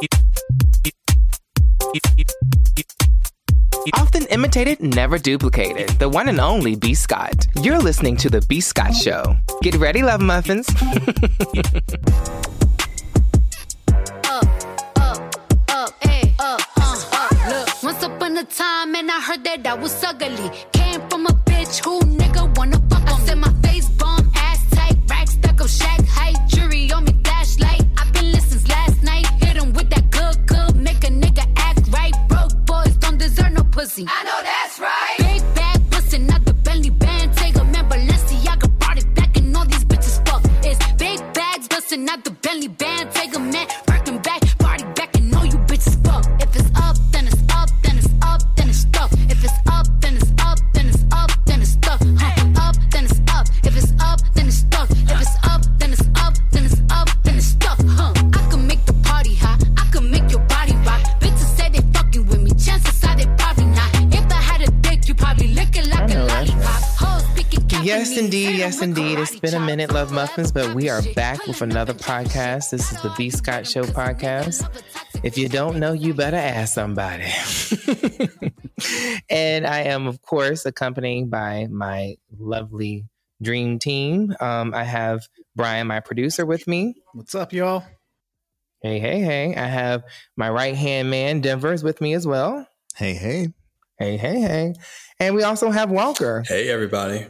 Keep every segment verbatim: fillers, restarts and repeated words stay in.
Often imitated, never duplicated. The one and only B. Scott. You're listening to The B. Scott Show. Get ready, love muffins. Up, up, up, hey, up, uh, up. Look, once upon a time, and I heard that I was ugly. Came from a bitch who nigga wanna fuck on. I said my face bomb, ass tight, rack stuck up, shack height, jury on me, flashlight. I've been listening last night. Hit him with that good, good, make a nigga act right. Broke boys don't deserve no pussy. I know that's right. Big bag pussy, not the Bentley band. Take a man, Balenciaga brought it back, and all these bitches fuck. It's big bags bustin', not the Bentley band. Take a man, working back, party back, and all you bitches fuck. If it's up, then it's up, then it's up, then it's stuck. If it's up, then it's up, then it's up, then it's stuck. Huh. Up, then it's up. If it's up, then it's stuck. If it's up, then it's up, then it's up, then it's stuck. Huh. I can make the party hot. I can make your body rock. Bitches say they fucking with me. Chances are they probably not. If I had a dick, you probably lick it like a lollipop. Hoes speaking cat Yes, with me, indeed. say Yes, I'm a indeed. It's karate been a chop. minute, love muffins, but we are back with another podcast. This is the B. Scott Show podcast. If you don't know, you better ask somebody. And I am, of course, accompanied by my lovely dream team. Um, I have Brian, my producer, with me. What's up, y'all? Hey, hey, hey. I have my right-hand man, Denver, is with me as well. Hey, hey. Hey, hey, hey. And we also have Walker. Hey, everybody.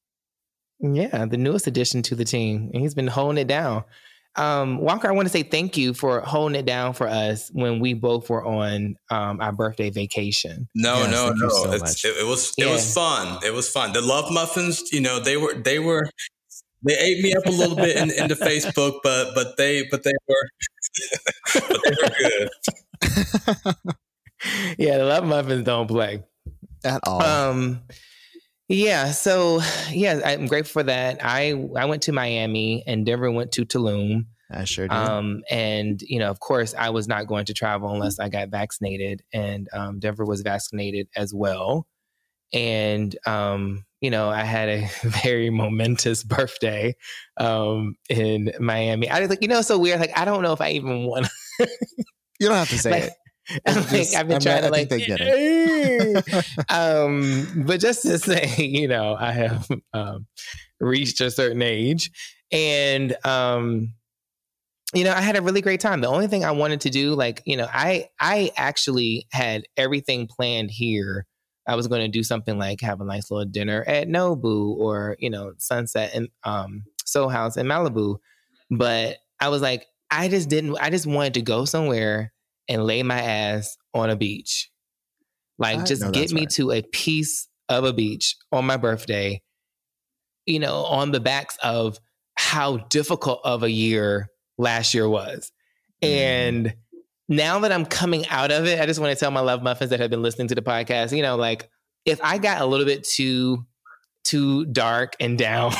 Yeah, the newest addition to the team. And he's been holding it down. Um, Walker, I want to say thank you for holding it down for us when we both were on um, our birthday vacation. No, Yes, no, thank you no. so It's, much. it, it was it Yeah. was fun. It was fun. The love muffins, you know, they were they were they ate me up a little bit in, into Facebook, but but they but they were but they were good. Yeah, the Love Muffins don't play. At all. Um, yeah, so yeah, I'm grateful for that. I I went to Miami and Denver went to Tulum. I sure did. Um, and you know, of course, I was not going to travel unless I got vaccinated, and um, Denver was vaccinated as well. And um, you know, I had a very momentous birthday um, in Miami. I was like, you know, so weird. Like, I don't know if I even want. you don't have to say like, it. I'm It's like, just- I've been I mean, trying I to like, think they get it. um, but just to say, you know, I have um, reached a certain age, and um, you know, I had a really great time. The only thing I wanted to do, like, you know, I I actually had everything planned here. I was going to do something like have a nice little dinner at Nobu or, you know, Sunset and um, Soul House in Malibu, but I was like, I just didn't. I just wanted to go somewhere and lay my ass on a beach. Like, I just know get that's me right. to a piece of a beach on my birthday, you know, on the backs of how difficult of a year last year was. And now that I'm coming out of it, I just want to tell my love muffins that have been listening to the podcast, you know, like, if I got a little bit too, too dark and down,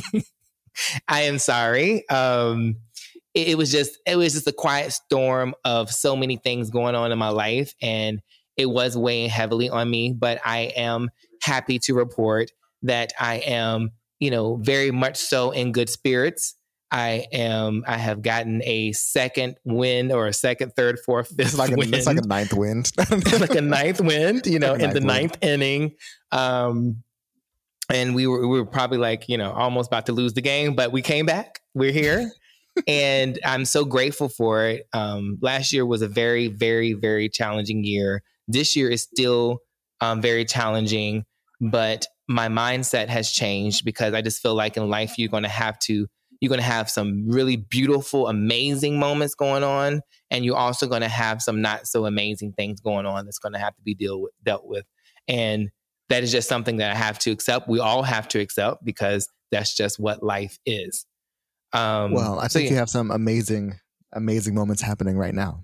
I am sorry. Um, it, it was just, it was just a quiet storm of so many things going on in my life, and it was weighing heavily on me. But I am happy to report that I am, you know, very much so in good spirits. I am. I have gotten a second win, or a second, third, fourth, fifth It's like, a, win. it's like a ninth wind. It's like a ninth wind, you know, Like a in the ninth ninth inning. Um, and we were we were probably like, you know, almost about to lose the game, but we came back. We're here. And I'm so grateful for it. Um, last year was a very, very, very challenging year. This year is still um, very challenging, but my mindset has changed, because I just feel like in life, you're going to have to, you're going to have some really beautiful, amazing moments going on. And you're also going to have some not so amazing things going on that's going to have to be deal with, dealt with. And that is just something that I have to accept. We all have to accept, because that's just what life is. Um, well, I so think yeah. you have some amazing, amazing moments happening right now.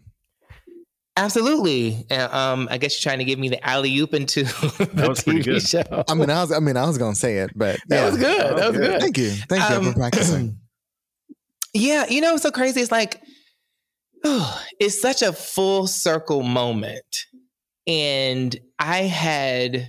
Absolutely. Uh, um, I guess you're trying to give me the alley oop into the That was pretty T V good. show. I mean, I was, I mean, I was gonna say it, but that yeah. was good. Oh, that was good. good. Thank you, thank you Um, for practicing. Yeah, you know, it's so crazy. It's like, oh, it's such a full circle moment. And I had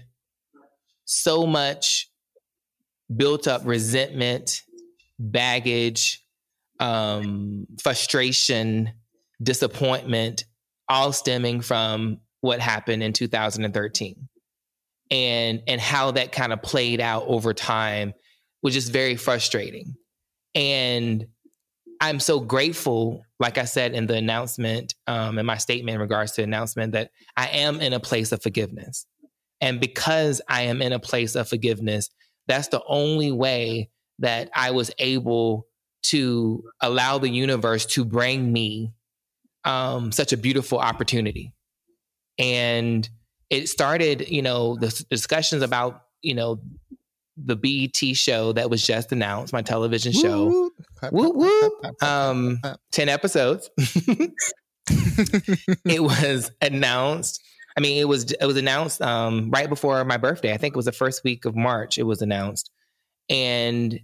so much built up resentment, baggage, um, frustration, disappointment all stemming from what happened in two thousand thirteen. And, and how that kind of played out over time was just very frustrating. And I'm so grateful, like I said in the announcement, um, in my statement in regards to the announcement, that I am in a place of forgiveness. And because I am in a place of forgiveness, that's the only way that I was able to allow the universe to bring me um, such a beautiful opportunity. And it started, you know, the discussions about, you know, the B E T show that was just announced, my television show. Woo, woo, woo. Um, ten episodes. It was announced. I mean, it was it was announced um, right before my birthday. I think it was the first week of March. It was announced, and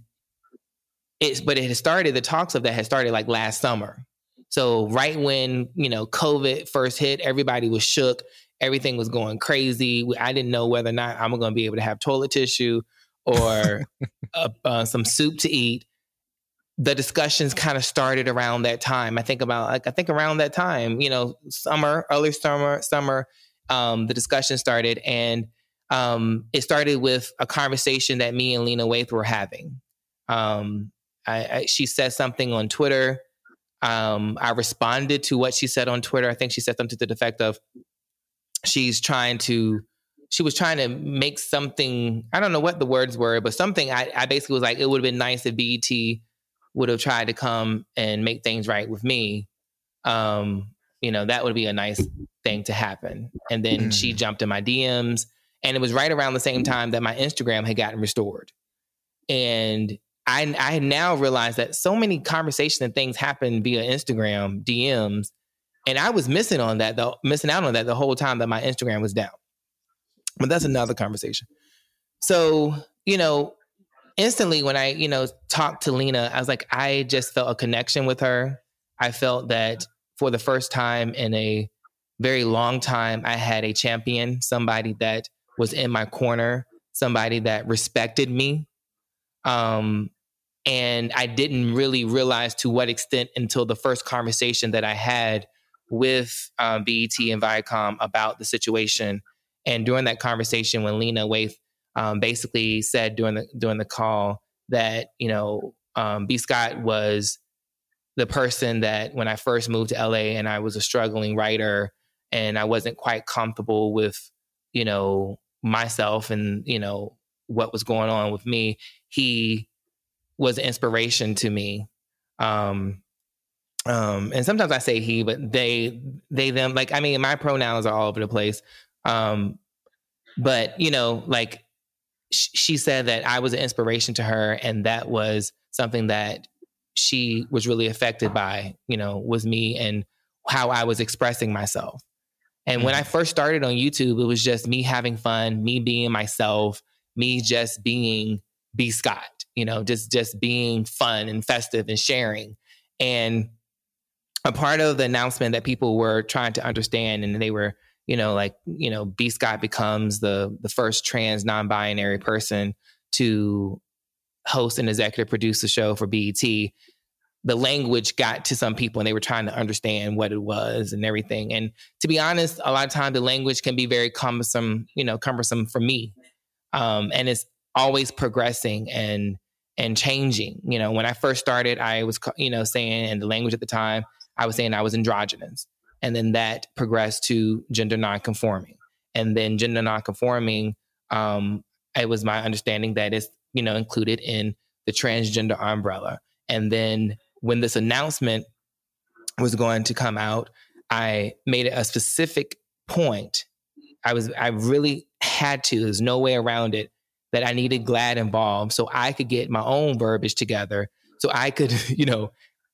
it's but it had started. The talks of that had started like last summer. So right when you know COVID first hit, everybody was shook. Everything was going crazy. I didn't know whether or not I'm going to be able to have toilet tissue or uh, uh, some soup to eat. The discussions kind of started around that time. I think about, like, I think around that time, you know, summer, early summer, summer, um, the discussion started. And um, it started with a conversation that me and Lena Waithe were having. Um, I, I, she said something on Twitter. Um, I responded to what she said on Twitter. I think she said something to the effect of, she's trying to, she was trying to make something, I don't know what the words were, but something I, I basically was like, it would have been nice if B E T would have tried to come and make things right with me. Um, you know, that would be a nice thing to happen. And then mm. she jumped in my D Ms, and it was right around the same time that my Instagram had gotten restored. And I, I now realize that so many conversations and things happen via Instagram D Ms. And I was missing on that, though, missing out on that the whole time that my Instagram was down. But that's another conversation. So, you know, instantly when I, you know, talked to Lena, I was like, I just felt a connection with her. I felt that for the first time in a very long time, I had a champion, somebody that was in my corner, somebody that respected me. Um, and I didn't really realize to what extent until the first conversation that I had with um, B E T and Viacom about the situation. And during that conversation, when Lena Waithe um, basically said during the during the call that, you know, um, B. Scott was the person that when I first moved to L A and I was a struggling writer and I wasn't quite comfortable with, you know, myself and, you know, what was going on with me, he was an inspiration to me. Um, Um, and sometimes I say he, but they, they, them, like, I mean, my pronouns are all over the place. Um, but you know, like sh- she said that I was an inspiration to her. And that was something that she was really affected by, you know, was me and how I was expressing myself. And mm-hmm. when I first started on YouTube, it was just me having fun, me being myself, me just being B. Scott, you know, just, just being fun and festive and sharing. And a part of the announcement that people were trying to understand, and they were, you know, like, you know, B. Scott becomes the the first trans non-binary person to host and executive produce a show for B E T. The language got to some people and they were trying to understand what it was and everything. And to be honest, a lot of times the language can be very cumbersome, you know, cumbersome for me. Um, and it's always progressing and and changing. You know, when I first started, I was, you know, saying, and the language at the time, I was saying I was androgynous. And then that progressed to gender nonconforming. And then gender nonconforming, um, it was my understanding that it's, you know, included in the transgender umbrella. And then when this announcement was going to come out, I made it a specific point. I was, I really had to, there's no way around it, that I needed GLAAD involved so I could get my own verbiage together, so I could, you know,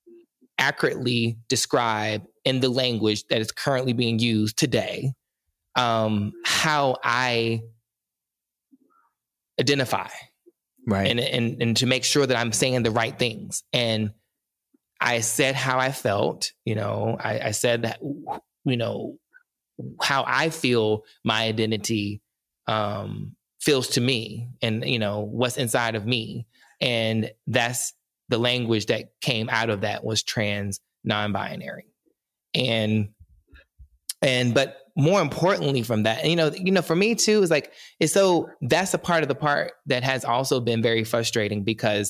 accurately describe in the language that is currently being used today, um, how I identify. Right. And, and, and to make sure that I'm saying the right things. And I said how I felt, you know, I, I said that, you know, how I feel my identity, um, feels to me and, you know, what's inside of me. And that's the language that came out of that was trans non-binary. And And, but more importantly from that, you know, you know, for me too, is like, it's so that's a part of the part that has also been very frustrating because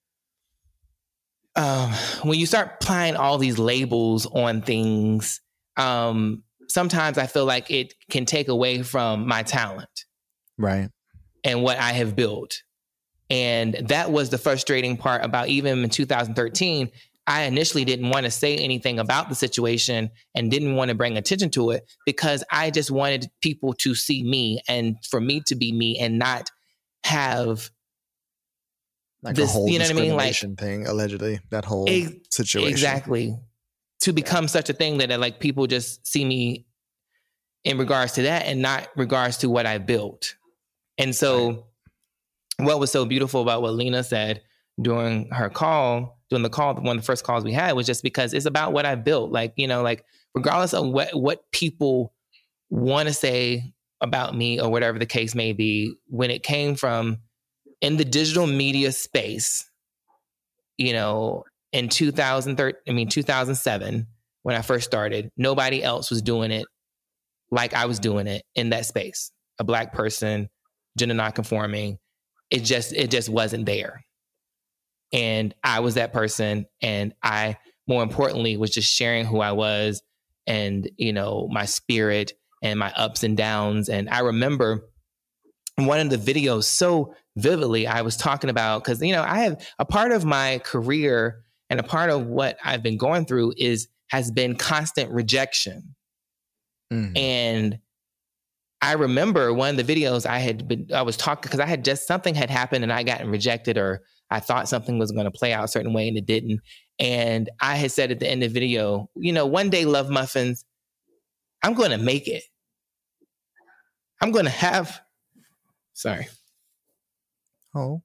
um, when you start applying all these labels on things, um, sometimes I feel like it can take away from my talent. Right. And what I have built. And that was the frustrating part about even in two thousand thirteen, I initially didn't want to say anything about the situation and didn't want to bring attention to it because I just wanted people to see me and for me to be me and not have like this, a whole you know what I mean? Like thing, allegedly, that whole ex- situation. Exactly. To become yeah. such a thing that like people just see me in regards to that and not regards to what I built. And so right. what was so beautiful about what Lena said during her call, during the call, one of the first calls we had was just because it's about what I built. Like, you know, like regardless of what, what people want to say about me or whatever the case may be, when it came from in the digital media space, you know, in two thousand thirteen, I mean, two thousand seven, when I first started, nobody else was doing it like I was doing it in that space. A Black person, gender nonconforming, it just, it just wasn't there. And I was that person. And I, more importantly, was just sharing who I was and, you know, my spirit and my ups and downs. And I remember one of the videos so vividly, I was talking about, because, you know, I have a part of my career and a part of what I've been going through is, has been constant rejection. Mm. And I remember one of the videos I had been, I was talking, because I had just, something had happened and I gotten rejected, or I thought something was going to play out a certain way and it didn't. And I had said at the end of the video, you know, one day, Love Muffins, I'm going to make it. I'm going to have, sorry. Oh.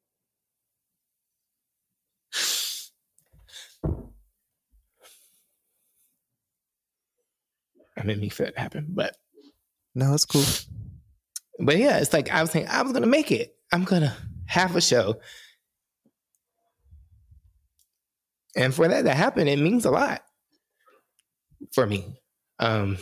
I didn't mean for that to happen, but. No, it's cool. But yeah, it's like I was saying, I was going to make it. I'm going to have a show. And for that to happen, it means a lot for me. Um,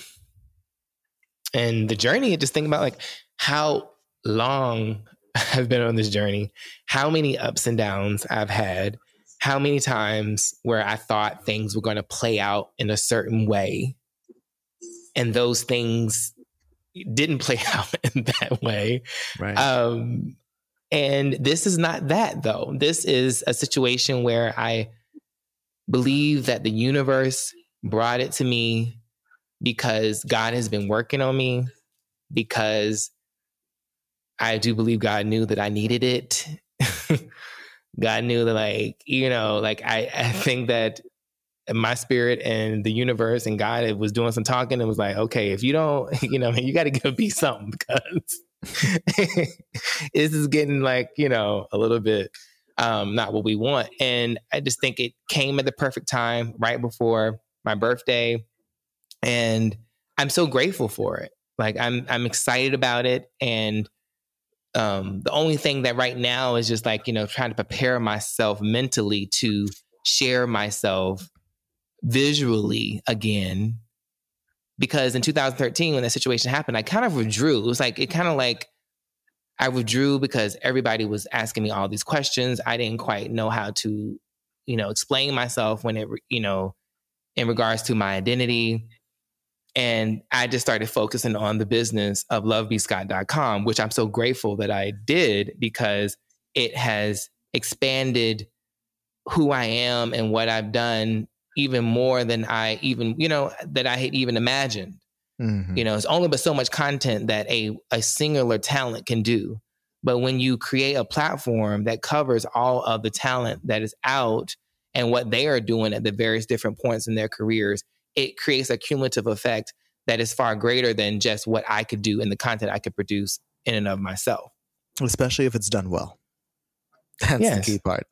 and the journey, just think about like how long I've been on this journey, how many ups and downs I've had, how many times where I thought things were going to play out in a certain way. And those things didn't play out in that way. Right. Um, and this is not that, though. This is a situation where I believe that the universe brought it to me because God has been working on me, because I do believe God knew that I needed it. God knew that, like, you know, like I, I think that my spirit and the universe and God, it was doing some talking and was like, okay, if you don't, you know, you got to give me something, because this is getting like, you know, a little bit um, not what we want. And I just think it came at the perfect time, right before my birthday. And I'm so grateful for it. Like I'm, I'm excited about it. And um, the only thing that right now is just like, you know, trying to prepare myself mentally to share myself visually again. Because in two thousand thirteen, when that situation happened, I kind of withdrew. It was like, it kind of like, I withdrew because everybody was asking me all these questions. I didn't quite know how to, you know, explain myself when it, you know, in regards to my identity. And I just started focusing on the business of love b scott dot com, which I'm so grateful that I did, because it has expanded who I am and what I've done even more than I even, you know, that I had even imagined. Mm-hmm. You know, it's only but so much content that a, a singular talent can do. But when you create a platform that covers all of the talent that is out and what they are doing at the various different points in their careers, it creates a cumulative effect that is far greater than just what I could do and the content I could produce in and of myself. Especially if it's done well. That's yes. the key part.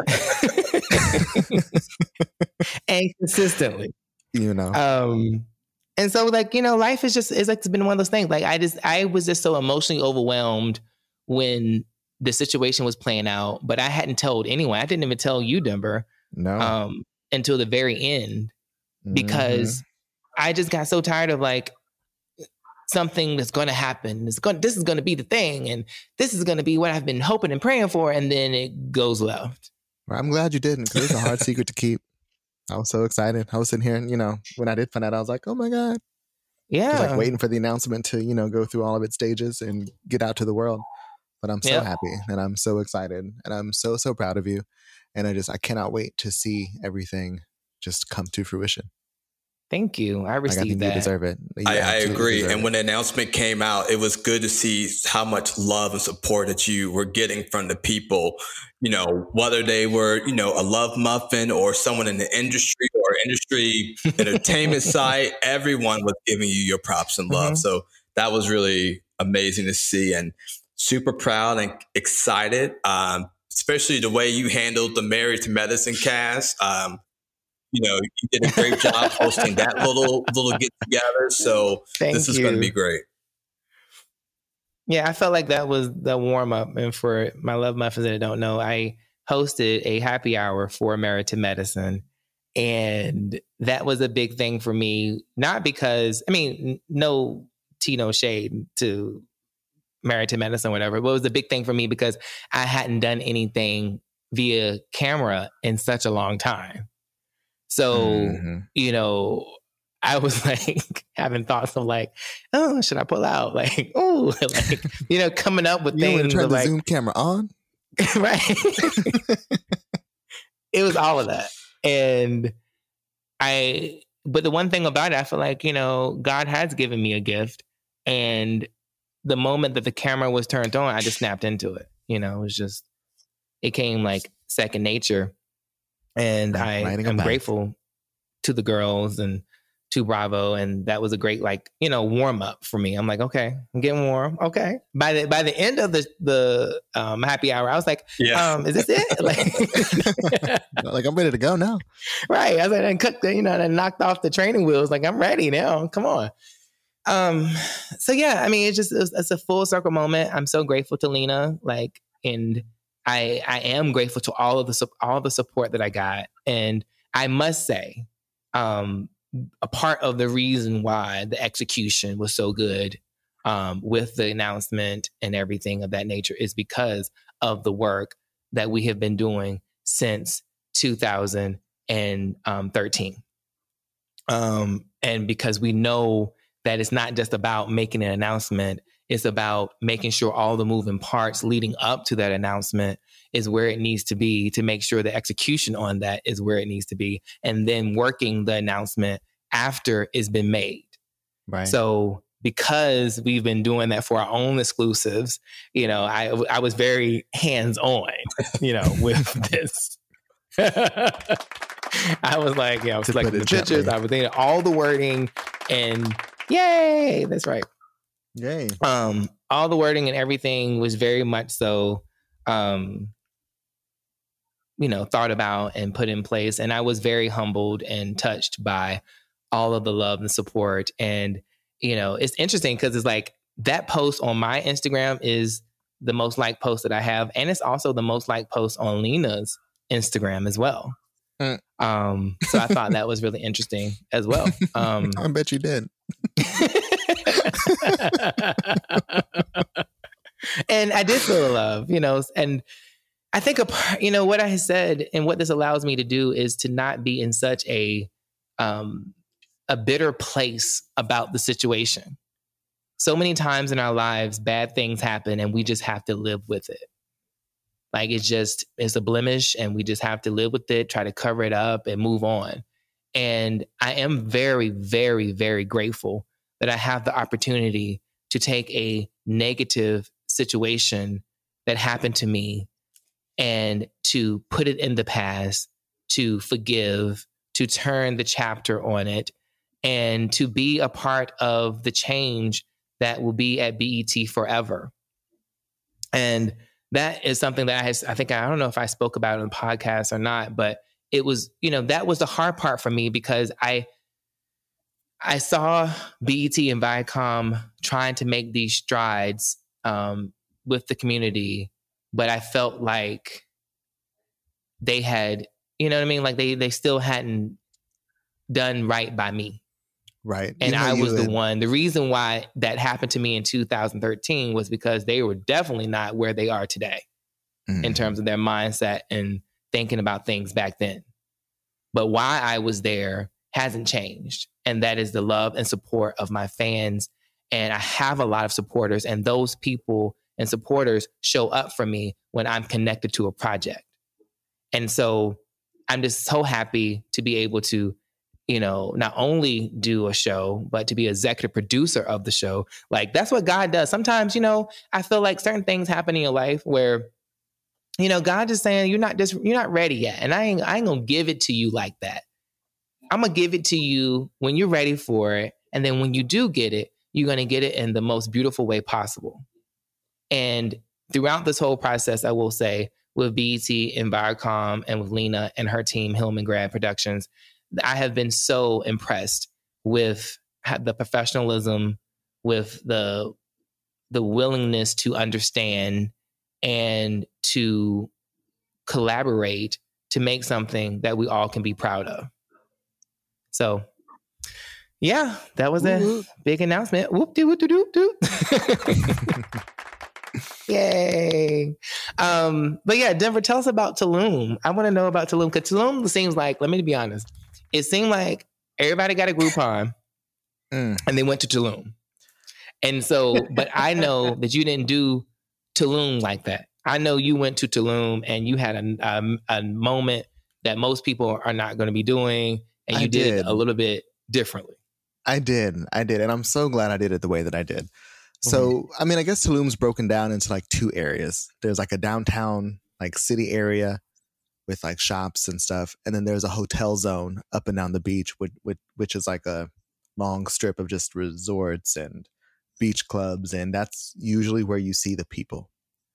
And consistently. You know. Um, and so like, you know, life is just, it's like, it's been one of those things. Like I just, I was just so emotionally overwhelmed when the situation was playing out, but I hadn't told anyone. I didn't even tell you, Denver. No. Um, until the very end, because I just got so tired of like something that's going to happen. It's going. This is going to be the thing, and this is going to be what I've been hoping and praying for, and then it goes left. Well, I'm glad you didn't, because it's a hard secret to keep. I was so excited. I was sitting here, and you know, when I did find out, I was like, "Oh my god!" Yeah, I was like waiting for the announcement to, you know, go through all of its stages and get out to the world. But I'm so Yep. happy, and I'm so excited, and I'm so so proud of you. And I just I cannot wait to see everything just come to fruition. Thank you. I Like, I received think you that. deserve it. You I, I absolutely agree. deserve And it. when the announcement came out, it was good to see how much love and support that you were getting from the people, you know, whether they were, you know, a Love Muffin or someone in the industry or industry entertainment side, everyone was giving you your props and love. Mhm. So that was really amazing to see, and super proud and excited, um, especially the way you handled the Married to Medicine cast. Um, You know, you did a great job hosting that little little get together. So Thank this is you. going to be great. Yeah, I felt like that was the warm up. And for my Love Muffins that don't know, I hosted a happy hour for Married to Medicine. And that was a big thing for me, not because, I mean, n- no tea, no shade to Married to Medicine, whatever, but it was a big thing for me because I hadn't done anything via camera in such a long time. So, Mhm. you know, I was like having thoughts of like, oh, should I pull out? Like, oh, like, you know, coming up with You want to things turn of the like, Zoom camera on? right. It was all of that. And I, but the one thing about it, I feel like, you know, God has given me a gift. And the moment that the camera was turned on, I just snapped into it. You know, it was just, it came like second nature. And Right, I riding a am bike. grateful to the girls and to Bravo. And that was a great, like, you know, warm up for me. I'm like, okay, I'm getting warm. Okay. By the by the end of the the um, happy hour, I was like, Yeah. um, is this it? Like, Like, I'm ready to go now. right. I was like, I cut the, you know, I knocked off the training wheels. Like, I'm ready now. Come on. Um, so yeah, I mean, it's just, it's, it's a full circle moment. I'm so grateful to Lena. Like, and I, I am grateful to all of the, sup- all the support that I got. And I must say, um, a part of the reason why the execution was so good, um, with the announcement and everything of that nature is because of the work that we have been doing since two thousand thirteen. Um, and because we know that it's not just about making an announcement, it's about making sure all the moving parts leading up to that announcement is where it needs to be, to make sure the execution on that is where it needs to be, and then working the announcement after it's been made. Right. So because we've been doing that for our own exclusives, you know, I I was very hands-on, you know, with this. I was like, yeah, I was To selecting put the it pictures, gently. I was thinking all the wording, and yay, that's right. Yay. Um, all the wording and everything was very much so, um, you know, thought about and put in place. And I was very humbled and touched by all of the love and support. And, you know, it's interesting because it's like that post on my Instagram is the most liked post that I have. And it's also the most liked post on Lena's Instagram as well. Mm. Um, so I thought that was really interesting as well. Um, I bet you did. And I did feel the love, you know, and I think, a part, you know, what I said and what this allows me to do is to not be in such a, um, a bitter place about the situation. So many times in our lives, bad things happen and we just have to live with it. Like it's just, it's a blemish and we just have to live with it, try to cover it up and move on. And I am very, very, very grateful that I have the opportunity to take a negative situation that happened to me and to put it in the past, to forgive, to turn the chapter on it, and to be a part of the change that will be at B E T forever. And that is something that I, has, I think, I don't know if I spoke about it on the podcast or not, but it was, you know, that was the hard part for me because I, I saw B E T and Viacom trying to make these strides um, with the community, but I felt like they had, you know what I mean? Like they, they still hadn't done right by me. Right. And You know, I you was the had- one. The reason why that happened to me in two thousand thirteen was because they were definitely not where they are today Mm. in terms of their mindset and thinking about things back then. But why I was there hasn't changed. And that is the love and support of my fans. And I have a lot of supporters, and those people and supporters show up for me when I'm connected to a project. And so I'm just so happy to be able to, you know, not only do a show, but to be executive producer of the show. Like, that's what God does. Sometimes, you know, I feel like certain things happen in your life where, you know, God is saying, you're not just, you're not ready yet. And I ain't, I ain't gonna give it to you like that. I'm gonna give it to you when you're ready for it. And then when you do get it, you're gonna get it in the most beautiful way possible. And throughout this whole process, I will say, with B E T and Viacom and with Lena and her team, Hillman Grad Productions, I have been so impressed with the professionalism, with the the willingness to understand and to collaborate to make something that we all can be proud of. So, yeah, that was a Woo-hoo. big announcement. Whoop doo whoop doo doo doo. Yay. Um, but yeah, Denver, tell us about Tulum. I want to know about Tulum, because Tulum seems like, let me be honest, it seemed like everybody got a Groupon Mm. and they went to Tulum. And so, but I know that you didn't do Tulum like that. I know you went to Tulum and you had a, a, a moment that most people are not going to be doing, and you I did, did. it a little bit differently. I did. I did. And I'm so glad I did it the way that I did. So, I mean, I guess Tulum's broken down into like two areas. There's like a downtown, like city area with like shops and stuff. And then there's a hotel zone up and down the beach, which, which, which is like a long strip of just resorts and beach clubs. And that's usually where you see the people.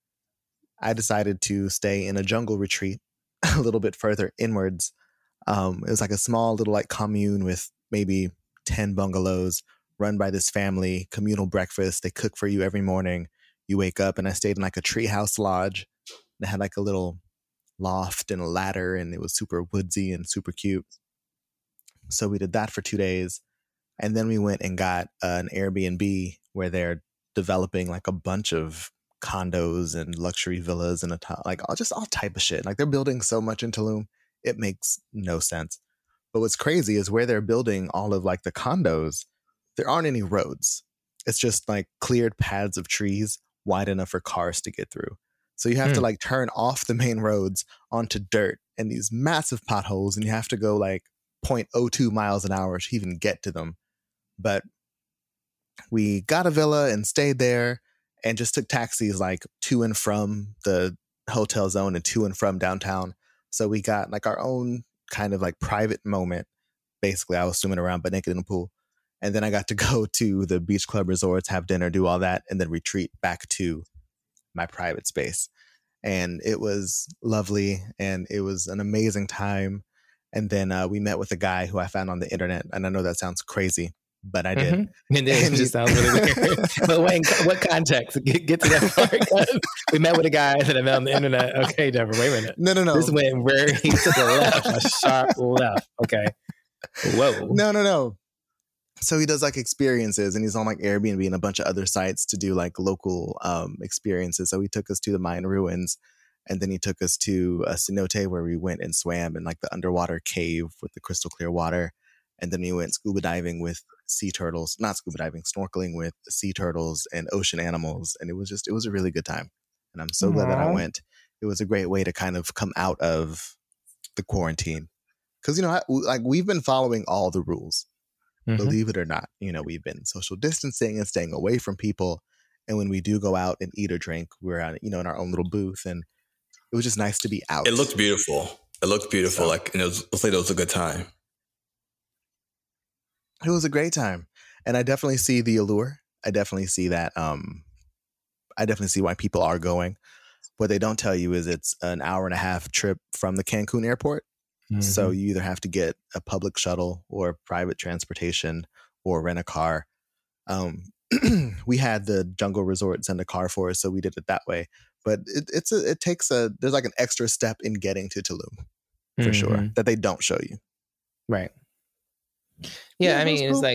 I decided to stay in a jungle retreat a little bit further inwards. Um, it was like a small little like commune with maybe ten bungalows, run by this family, communal breakfast. They cook for you every morning. You wake up, and I stayed in like a treehouse lodge. They had like a little loft and a ladder, and it was super woodsy and super cute. So we did that for two days. And then we went and got uh, an Airbnb where they're developing like a bunch of condos and luxury villas and a t- like all, just all type of shit. Like, they're building so much in Tulum, it makes no sense. But what's crazy is where they're building all of like the condos, there aren't any roads. It's just like cleared paths of trees wide enough for cars to get through. So you have Hmm. to like turn off the main roads onto dirt and these massive potholes, and you have to go like zero point zero two miles an hour to even get to them. But we got a villa and stayed there and just took taxis like to and from the hotel zone and to and from downtown. So we got like our own kind of like private moment. Basically, I was swimming around but naked in the pool. And then I got to go to the beach club resorts, have dinner, do all that, and then retreat back to my private space. And it was lovely, and it was an amazing time. And then uh, we met with a guy who I found on the internet. And I know that sounds crazy, but I did. Mm-hmm. It is. And It just sounds really weird. But wait, what context? Get, get to that part. 'Cause we met with a guy that I met on the internet. Okay, Denver, wait a minute. No, no, no. This went where he took a left, a sharp left. Okay. Whoa. No, no, no. So he does like experiences, and he's on like Airbnb and a bunch of other sites to do like local um, experiences. So he took us to the Mayan ruins, and then he took us to a cenote where we went and swam in like the underwater cave with the crystal clear water. And then we went scuba diving with sea turtles, not scuba diving, snorkeling with sea turtles and ocean animals. And it was just, it was a really good time. And I'm so glad that I Aw. went. It was a great way to kind of come out of the quarantine. Because, you know, I, like we've been following all the rules. Mhm. Believe it or not, you know, we've been social distancing and staying away from people. And when we do go out and eat or drink, we're out, you know, in our own little booth. And it was just nice to be out. It looked beautiful. It looked beautiful. So- like, and it was, let's say it was a good time. It was a great time. And I definitely see the allure. I definitely see that. Um, I definitely see why people are going. What they don't tell you is it's an hour and a half trip from the Cancun airport. So Mhm. you either have to get a public shuttle or private transportation or rent a car. Um, we had the Jungle Resort send a car for us, so we did it that way. But it, it's a, it takes a there's like an extra step in getting to Tulum for sure Mhm. that they don't show you. Right. Yeah, Yeah, I it was mean, it's cool. like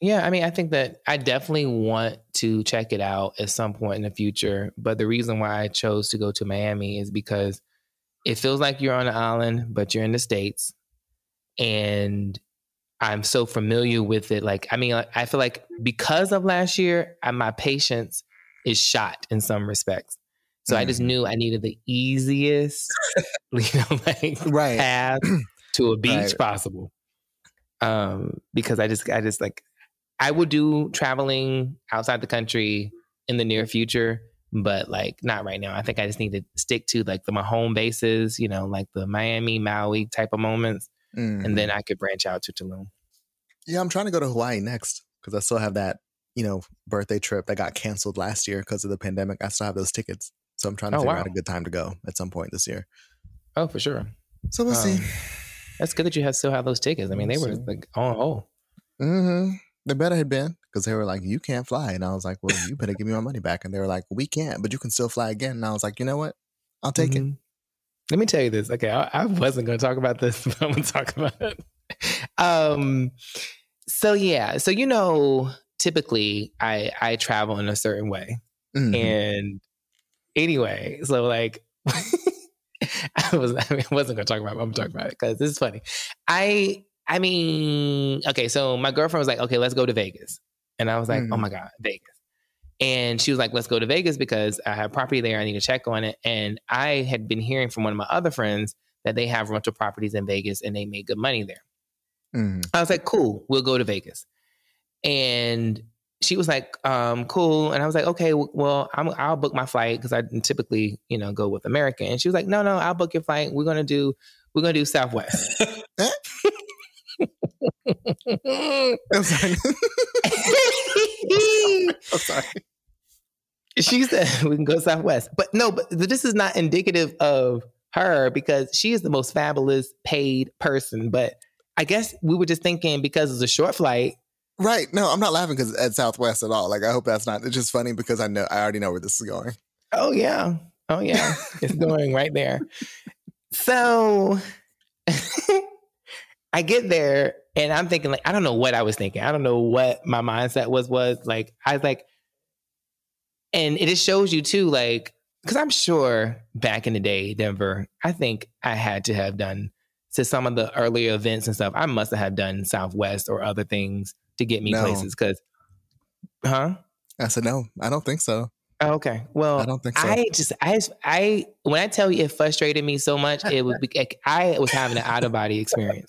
Yeah, I mean, I think that I definitely want to check it out at some point in the future. But the reason why I chose to go to Miami is because it feels like you're on an island, but you're in the States. And I'm so familiar with it. Like, I mean, I feel like because of last year, I, my patience is shot in some respects. So mm-hmm. I just knew I needed the easiest, you know, like right. path to a beach right. possible. Um, because I just, I just like, I would do traveling outside the country in the near future, but like not right now. I think I just need to stick to like the, my home bases, you know, like the Miami, Maui type of moments. Mm-hmm. And then I could branch out to Tulum. Yeah, I'm trying to go to Hawaii next because I still have that, you know, birthday trip that got canceled last year because of the pandemic. I still have those tickets. So I'm trying to oh, figure wow. out a good time to go at some point this year. Oh, for sure. So we'll um, see. That's good that you have still have those tickets. I mean, they were like on hold. Mm-hmm. They better had been because they were like, you can't fly. And I was like, well, you better give me my money back. And they were like, we can't, but you can still fly again. And I was like, you know what? I'll take mm-hmm. it. Let me tell you this. Okay, I, I wasn't going to talk about this, but I'm going to talk about it. Um, so yeah, so you know, typically I I travel in a certain way, mm-hmm. and anyway, so like I was I, mean, I wasn't going to talk about it. I'm talking about it because this is funny. I I mean, okay, so my girlfriend was like, okay, let's go to Vegas, and I was like, mm-hmm. oh my god, Vegas. And she was like, let's go to Vegas because I have property there. I need to check on it. And I had been hearing from one of my other friends that they have rental properties in Vegas and they make good money there. Mm-hmm. I was like, cool, we'll go to Vegas. And she was like, um, cool. And I was like, okay, well, I'm, I'll book my flight because I typically, you know, go with American. And she was like, no, no, I'll book your flight. We're going to do, we're going to do Southwest. I'm sorry. I'm sorry. She said we can go Southwest. But no, but this is not indicative of her because she is the most fabulous paid person. But I guess we were just thinking because it's a short flight. Right. No, I'm not laughing because at Southwest at all. Like, I hope that's not, it's just funny because I know, I already know where this is going. Oh, yeah. Oh, yeah. It's going right there. So I get there and I'm thinking like, I don't know what I was thinking. I don't know what my mindset was, was like, I was like, and it just shows you too, like, because I'm sure back in the day, Denver, I think I had to have done to some of the earlier events and stuff. I must have done Southwest or other things to get me no. places. Because, huh? I said no. I don't think so. Oh, okay. Well, I don't think so. I just, I, I, when I tell you it frustrated me so much, it was like I was having an out of body experience.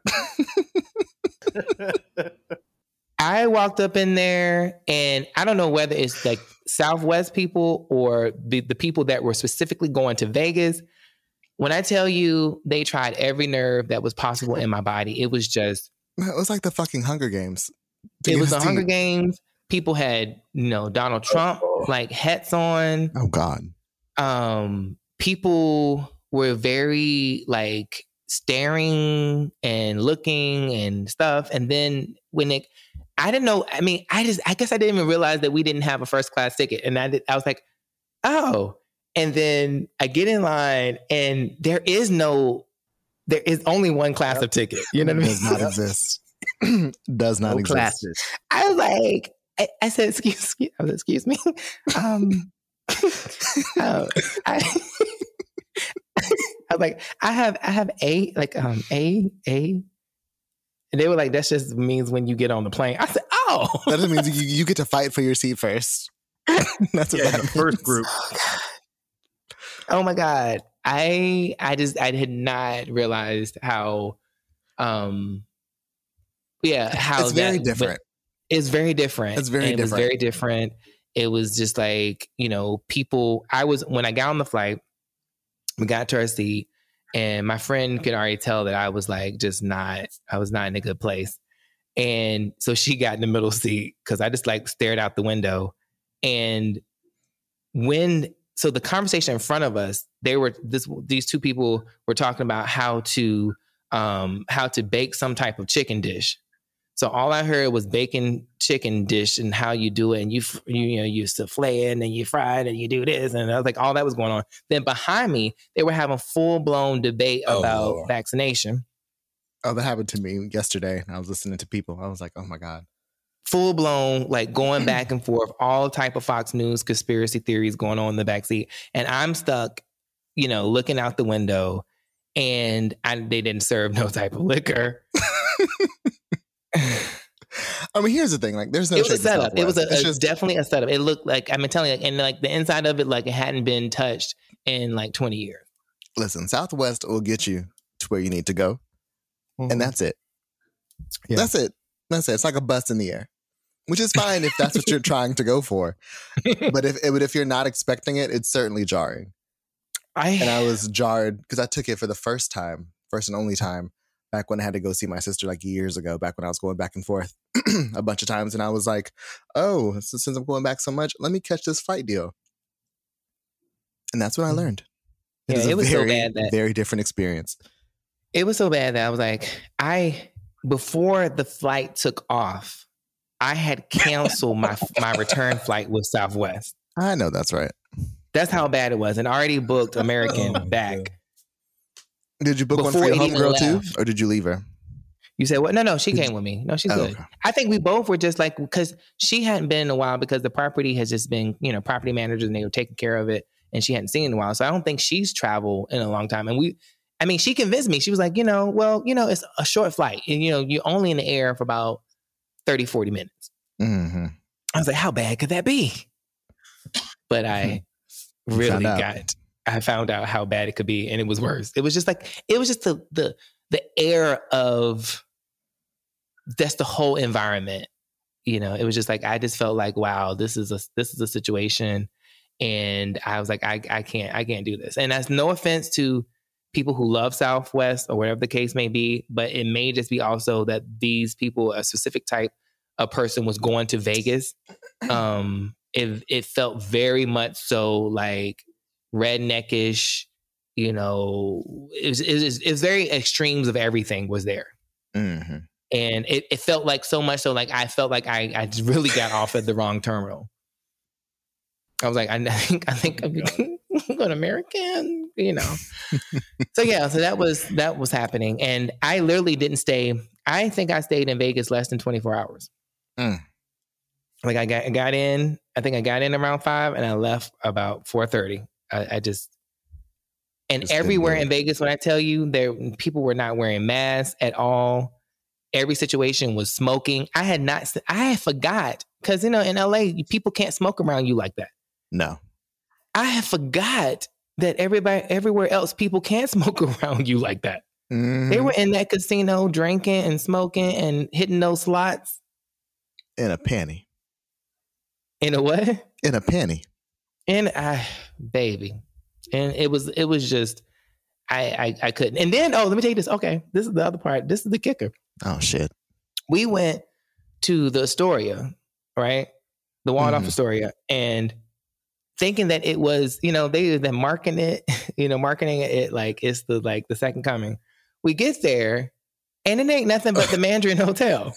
I walked up in there and I don't know whether it's like Southwest people or the, the people that were specifically going to Vegas. When I tell you they tried every nerve that was possible in my body, it was just... It was like the fucking Hunger Games. It was the Hunger Games. People had, you know, Donald Trump, oh. like hats on. Oh, God. Um, people were very like staring and looking and stuff. And then when it... I didn't know. I mean, I just, I guess I didn't even realize that we didn't have a first class ticket. And I did, I was like, oh, and then I get in line and there is no, there is only one class yep. of ticket. You know what I mean? Does not exist. Does not no exist. Classes. I was like, I, I said, excuse, excuse, I was, excuse me. Um, oh, I, I was like, I have, I have a, like, um, a, a, and they were like, that just means when you get on the plane. I said, oh. That just means you, you get to fight for your seat first. That's what yeah, that the means. First group. Oh my God. I I just, I had not realized how, um, yeah, how it's that, very different. It's very different. It's very and different. It was very different. It was just like, you know, people, I was, when I got on the flight, we got to our seat. And my friend could already tell that I was like, just not, I was not in a good place. And so she got in the middle seat because I just like stared out the window. And when, so the conversation in front of us, they were, this, these two people were talking about how to, um, how to bake some type of chicken dish. So all I heard was bacon chicken dish and how you do it. And you, you, you know, you souffle it and then you fry it and you do this. And I was like, all that was going on. Then behind me, they were having full blown debate oh, about Lord. vaccination. Oh, that happened to me yesterday. I was listening to people. I was like, oh my God. full blown, like going back and forth, all type of Fox News conspiracy theories going on in the backseat. And I'm stuck, you know, looking out the window, and I, they didn't serve no type of liquor. I mean, here's the thing. Like, there's no. It was a setup. It was a, a just, definitely a setup. It looked like, I'm telling you, and like the inside of it, like it hadn't been touched in like twenty years. Listen, Southwest will get you to where you need to go, mm-hmm. and that's it. Yeah. That's it. That's it. It's like a bus in the air, which is fine if that's what you're trying to go for. But if but if you're not expecting it, it's certainly jarring. I and I was jarred because I took it for the first time, first and only time. Back when I had to go see my sister like years ago, back when I was going back and forth a bunch of times. And I was like, oh, so since I'm going back so much, let me catch this flight deal. And that's when I learned. It yeah, it was very, so bad that very different experience. It was so bad that I was like, I, before the flight took off, I had canceled my my return flight with Southwest. I know that's right. That's how bad it was. And I already booked American oh, back. God. Did you book Before one for your homegirl too, or did you leave her? You said what? No, no, she did came you? with me. No, she's oh, good. Okay. I think we both were just like, because she hadn't been in a while because the property has just been, you know, property managers and they were taking care of it, and she hadn't seen it in a while. So I don't think she's traveled in a long time. And we, I mean, she convinced me. She was like, you know, well, you know, it's a short flight, and you know, you're only in the air for about thirty, forty minutes. Mm-hmm. I was like, how bad could that be? But I really got. I found out how bad it could be, and it was worse. It was just like, it was just the the the air of that's the whole environment. You know, it was just like, I just felt like, wow, this is a this is a situation, and I was like, I I can't I can't do this. And that's no offense to people who love Southwest or whatever the case may be, but it may just be also that these people, a specific type of person, was going to Vegas. Um, it it felt very much so like redneckish, you know, it was, it was, it was very extremes of everything was there. Mm-hmm. And it, it felt like so much so like I felt like I, I really got off at the wrong terminal. I was like, I think I think I'm going American, you know. So yeah, so that was that was happening. And I literally didn't stay. I think I stayed in Vegas less than twenty-four hours. Mm. Like I got I got in, I think I got in around five and I left about four thirty. I, I just, and just everywhere in Vegas, when I tell you, there people were not wearing masks at all. Every situation was smoking. I had not, I had forgot, because, you know, in L A, people can't smoke around you like that. No. I had forgot that everybody, everywhere else, people can't smoke around you like that. Mm-hmm. They were in that casino drinking and smoking and hitting those slots. In a panty. In a what? In a panty. And I, baby, and it was, it was just, I, I, I couldn't. And then, oh, let me tell you this. Okay, this is the other part. This is the kicker. Oh shit. We went to the Astoria, right? The Waldorf mm-hmm. Astoria, and thinking that it was, you know, they were marketing it, you know, marketing it like it's the like the second coming. We get there, and it ain't nothing but the Mandarin Hotel.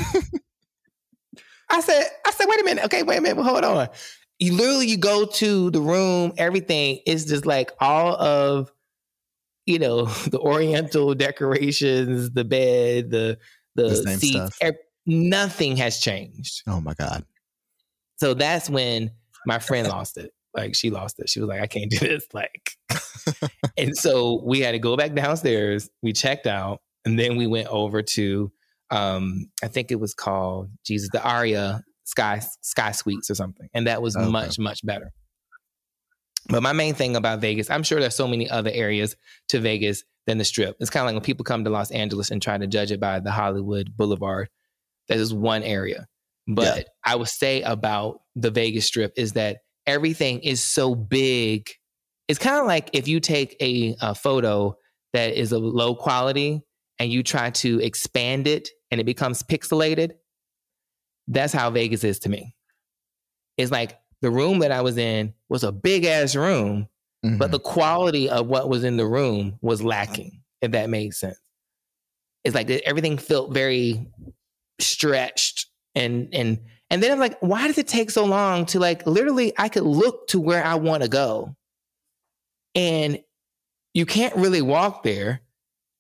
I said, I said, wait a minute. Okay, wait a minute. Hold on. You literally, you go to the room, everything is just like all of, you know, the Oriental decorations, the bed, the the, the seats, er, nothing has changed. Oh my God. So that's when my friend lost it. Like she lost it. She was like, I can't do this. Like, and so we had to go back downstairs. We checked out, and then we went over to, um, I think it was called Jesus, the Aria Sky Sky Suites or something, and that was okay. much much better. But my main thing about Vegas, I'm sure there's so many other areas to Vegas than the Strip. It's kind of like when people come to Los Angeles and try to judge it by the Hollywood Boulevard. That is one area. But yeah. I would say about the Vegas Strip is that everything is so big. It's kind of like if you take a, a photo that is of low quality and you try to expand it and it becomes pixelated. That's how Vegas is to me. It's like the room that I was in was a big ass room, mm-hmm. but the quality of what was in the room was lacking, if that made sense. It's like everything felt very stretched. And and and then I'm like, why does it take so long to like, literally, I could look to where I want to go. And you can't really walk there.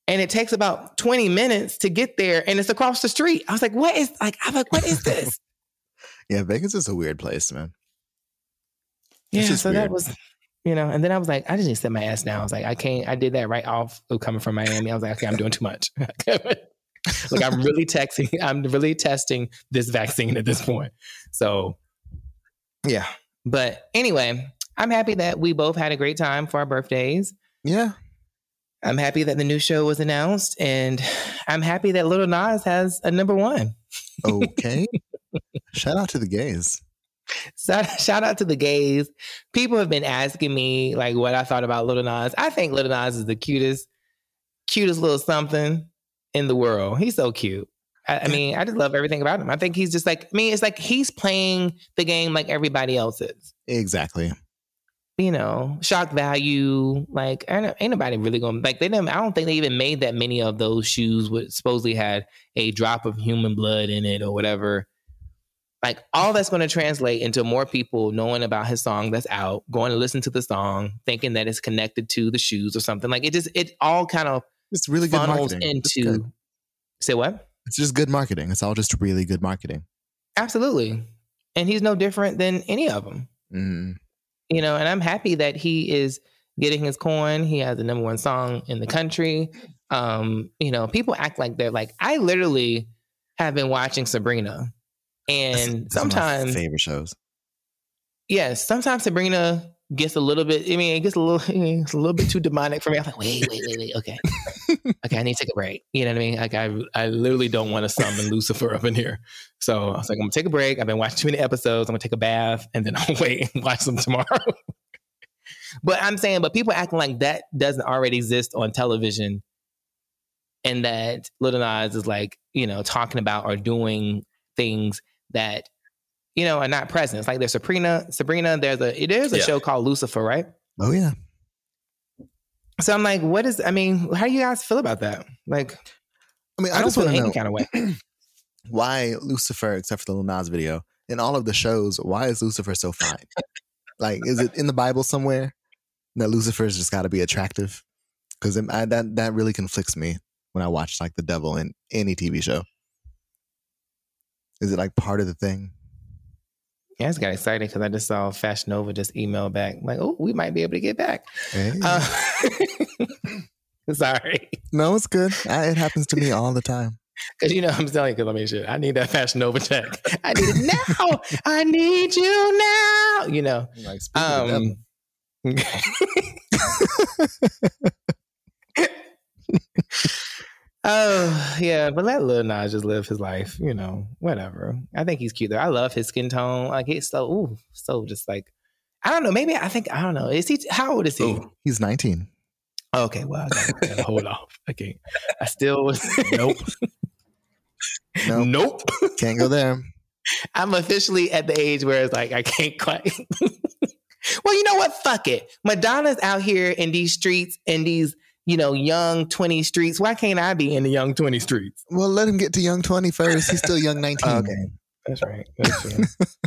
and it takes about twenty minutes to get there, and it's across the street. I was like, what is like? I'm like, what is this? Yeah, Vegas is a weird place, man. Yeah, It's just so weird. that was, you know, and then I was like, I just need to sit my ass down. I was like, I can't. I did that right off of coming from Miami. I was like, okay, I'm doing too much. Like I'm really texting. I'm really testing this vaccine at this point. So, yeah. But anyway, I'm happy that we both had a great time for our birthdays. Yeah. I'm happy that the new show was announced, and I'm happy that Lil Nas has a number one. Okay. Shout out to the gays. So, shout out to the gays. People have been asking me like what I thought about Lil Nas. I think Lil Nas is the cutest, cutest little something in the world. He's so cute. I, I mean, I just love everything about him. I think he's just like, I mean, it's like he's playing the game like everybody else is. Exactly. You know, shock value. Like, ain't, ain't nobody really going to, like, they didn't, I don't think they even made that many of those shoes, which supposedly had a drop of human blood in it or whatever. Like, all that's going to translate into more people knowing about his song that's out, going to listen to the song, thinking that it's connected to the shoes or something. Like, it just, it all kind of It's really good funnels marketing. It's into, good. say what? It's just good marketing. It's all just really good marketing. Absolutely. And he's no different than any of them. Mm. You know, and I'm happy that he is getting his coin. He has the number one song in the country. Um, you know, people act like they're like, I literally have been watching Sabrina. And That's, that's one of my sometimes, favorite shows. yes, sometimes Sabrina gets a little bit, I mean, it gets a little, it's a little bit too demonic for me. I'm like, wait, wait, wait, wait. Okay. Okay, I need to take a break. You know what I mean? Like, I, I literally don't want to summon Lucifer up in here. So I was like, I'm going to take a break. I've been watching too many episodes. I'm going to take a bath and then I'll wait and watch them tomorrow. But I'm saying, but people acting like that doesn't already exist on television, and that Lil Nas is like, you know, talking about or doing things that, you know, are not present. It's like there's Sabrina, Sabrina, there's a, there's a Yeah. show called Lucifer, right? Oh, yeah. So I'm like, what is, I mean, how do you guys feel about that? Like, I mean, I, I, don't just feel want to any know kind of way. why Lucifer, except for the Lil Nas video, in all of the shows, why is Lucifer so fine? Like, is it in the Bible somewhere that Lucifer's just got to be attractive? Because that that really conflicts me when I watch like the devil in any T V show. Is it like part of the thing? Yeah, I just got excited because I just saw Fashion Nova just email back. Like, oh, we might be able to get back. Hey. Uh, sorry. No, it's good. I, it happens to me all the time. Because, you know, I'm telling you, because I mean, shit, I need that Fashion Nova check. I need it now. I need you now. You know. Like, speaking of the devil. Um, oh, yeah. But let Lil Nas just live his life, you know, whatever. I think he's cute, though. I love his skin tone. Like, he's so, ooh, so just like, I don't know. Maybe I think, I don't know. Is he, how old is he? Ooh, he's nineteen. Okay, well, I gotta, gotta hold off. Okay. I still was, nope. Nope. Nope. Can't go there. I'm officially at the age where it's like, I can't quite. Well, you know what? Fuck it. Madonna's out here in these streets, in these, you know, young twenty streets. Why can't I be in the young twenty streets? Well, let him get to young twenty first. He's still young nineteen. Okay. That's right. That's true.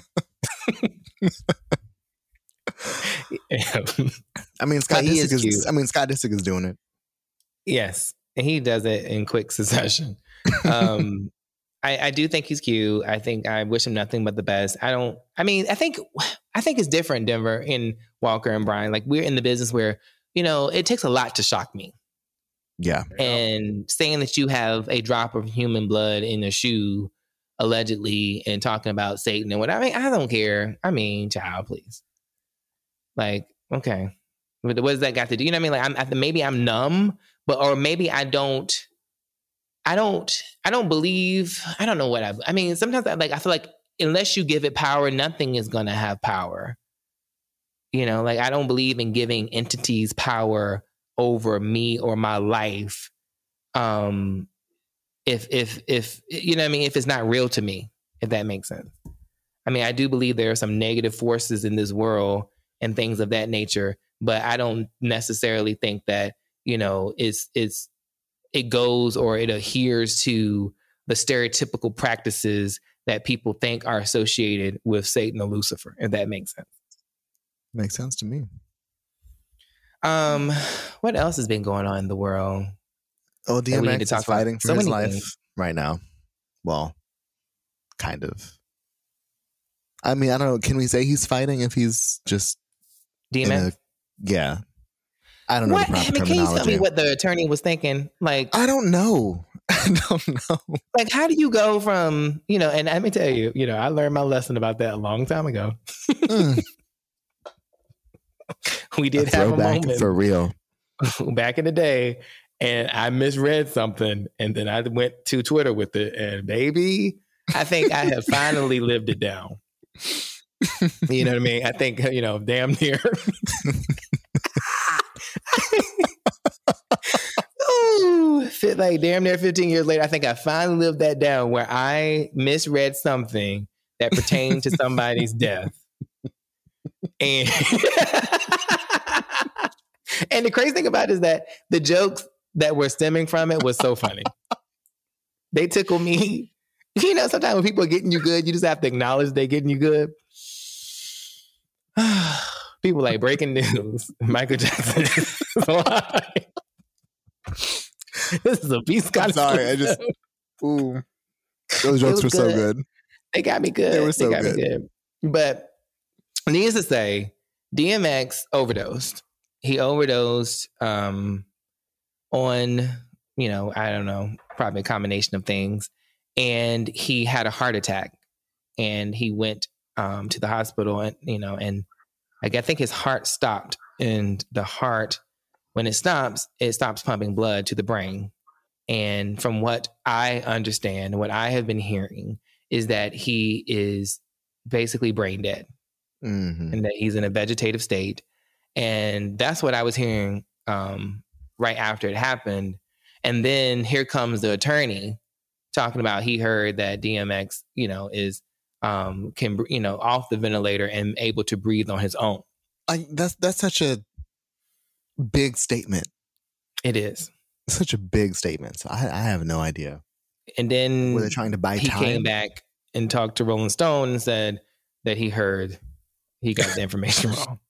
Yeah. I mean, Scott But he Disick is is, cute. I mean, Scott Disick is doing it. Yes. And he does it in quick succession. Um, I, I do think he's cute. I think I wish him nothing but the best. I don't, I mean, I think, I think it's different, Denver, in Walker and Brian. Like, we're in the business where, you know, it takes a lot to shock me. Yeah. And saying that you have a drop of human blood in a shoe, allegedly, and talking about Satan and what, I mean, I don't care. I mean, child, please. Like, okay. What does that got to do? You know what I mean? Like, I'm, maybe I'm numb, but, or maybe I don't, I don't, I don't believe, I don't know what I, I mean, sometimes I like, I feel like unless you give it power, nothing is going to have power. You know, like, I don't believe in giving entities power over me or my life. Um, if, if, if, you know what I mean? If it's not real to me, if that makes sense. I mean, I do believe there are some negative forces in this world and things of that nature, but I don't necessarily think that, you know, it's, it's, it goes or it adheres to the stereotypical practices that people think are associated with Satan or Lucifer, if that makes sense. Makes sense to me. Um, what else has been going on in the world? Oh, D M X is fighting about. for So his many life things. right now. Well, kind of. I mean, I don't know. Can we say he's fighting if he's just D M X? in a, yeah. I don't know What? the proper I mean, can you tell terminology. me what the attorney was thinking? Like, I don't know. I don't know. like, how do you go from, you know, and let me tell you, you know, I learned my lesson about that a long time ago. Mm. We did A have a throwback moment for real. back in the day, and I misread something, and then I went to Twitter with it, and baby, I think I have finally lived it down. You know what I mean? I think, you know, damn near. Ooh, fit like damn near fifteen years later, I think I finally lived that down where I misread something that pertained to somebody's death. And and the crazy thing about it is that the jokes that were stemming from it was so funny. They tickle me. You know, sometimes when people are getting you good, you just have to acknowledge they're getting you good. People like breaking news. Michael Jackson is alive. This is a piece. I'm sorry. I just, ooh. Those jokes were good. so good. They got me good. They were so they got good. Me good. But needless to say, D M X overdosed. He overdosed um, on, you know, I don't know, probably a combination of things. And he had a heart attack. And he went um, to the hospital, and you know, and like, I think his heart stopped. And the heart, when it stops, it stops pumping blood to the brain. And from what I understand, what I have been hearing is that he is basically brain dead. Mm-hmm. And that he's in a vegetative state. And that's what I was hearing um, right after it happened. And then here comes the attorney talking about he heard that D M X, you know, is um, can, you know, off the ventilator and able to breathe on his own. Like that's that's such a big statement. It is such a big statement. So I, I have no idea. And then were they trying to buy he time? He came back and talked to Rolling Stone and said that he heard he got the information wrong.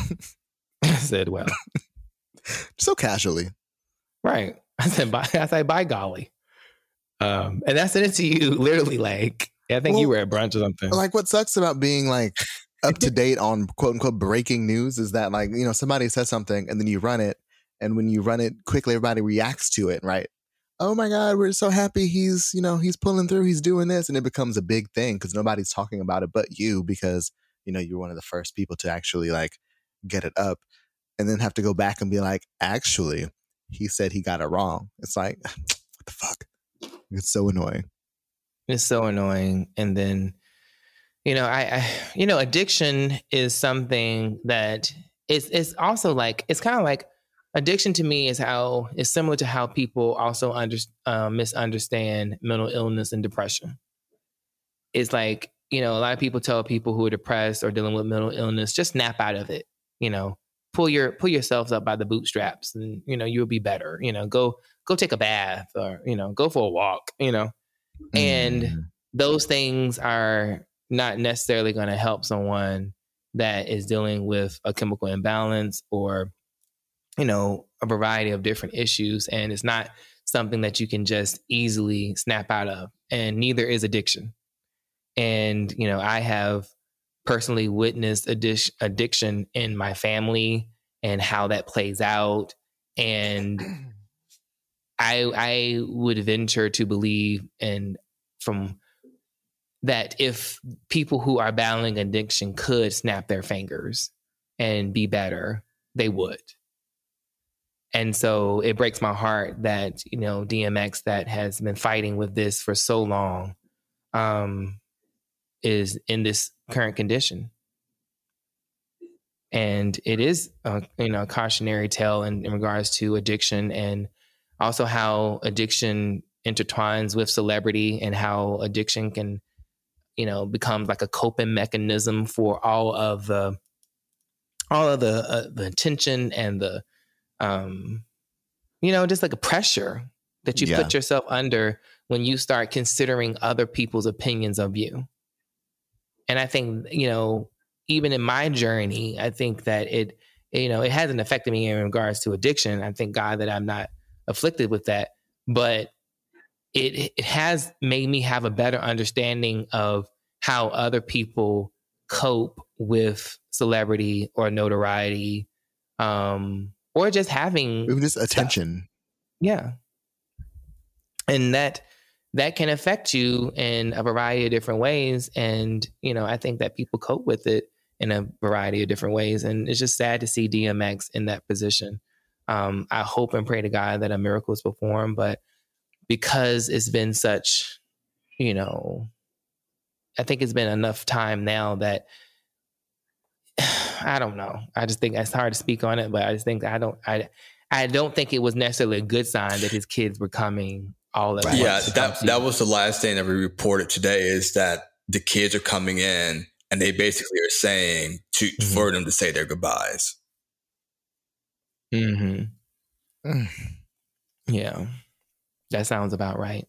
I said, well, so casually, right? I said, by, I said, by golly, um, and I sent it to you literally like I think well, you were at brunch or something. Like, what sucks about being like up to date on quote unquote breaking news is that like you know somebody says something and then you run it, and when you run it quickly, everybody reacts to it, right? Oh my God, we're so happy he's you know he's pulling through, he's doing this, and it becomes a big thing because nobody's talking about it but you because you know you're one of the first people to actually like get it up. And then have to go back and be like, actually, he said he got it wrong. It's like, what the fuck? It's so annoying. It's so annoying. And then, you know, I, I you know, addiction is something that is it's also like, it's kind of like addiction to me is how, it's similar to how people also under, uh, misunderstand mental illness and depression. It's like, you know, a lot of people tell people who are depressed or dealing with mental illness, just snap out of it, you know. Pull your pull yourselves up by the bootstraps, and you know you'll be better. You know, go go take a bath, or you know, go for a walk. You know, mm. and those things are not necessarily going to help someone that is dealing with a chemical imbalance or you know a variety of different issues, and it's not something that you can just easily snap out of. And neither is addiction. And you know, I have personally witnessed addic- addiction in my family and how that plays out. And I I would venture to believe and from that if people who are battling addiction could snap their fingers and be better, they would. And so it breaks my heart that, you know, D M X that has been fighting with this for so long um, is in this current condition. And it is a, you know, a cautionary tale in, in regards to addiction and also how addiction intertwines with celebrity and how addiction can, you know, become like a coping mechanism for all of the, all of the, uh, the attention and the, um, you know, just like a pressure that you yeah. put yourself under when you start considering other people's opinions of you. And I think, you know, even in my journey, I think that it, you know, it hasn't affected me in regards to addiction. I thank God that I'm not afflicted with that. but it it has made me have a better understanding of how other people cope with celebrity or notoriety, um, or just having even just attention. Stuff. Yeah, and that that can affect you in a variety of different ways. And you know, I think that people cope with it in a variety of different ways. And it's just sad to see D M X in that position. Um, I hope and pray to God that a miracle is performed, but because it's been such, you know, I think it's been enough time now that I don't know. I just think it's hard to speak on it, but I just think I don't, I, I don't think it was necessarily a good sign that his kids were coming all at once. Yeah, that that was the last thing that we reported today is that the kids are coming in and they basically are saying to mm-hmm. for them to say their goodbyes. Mm-hmm. Mm. Yeah, that sounds about right.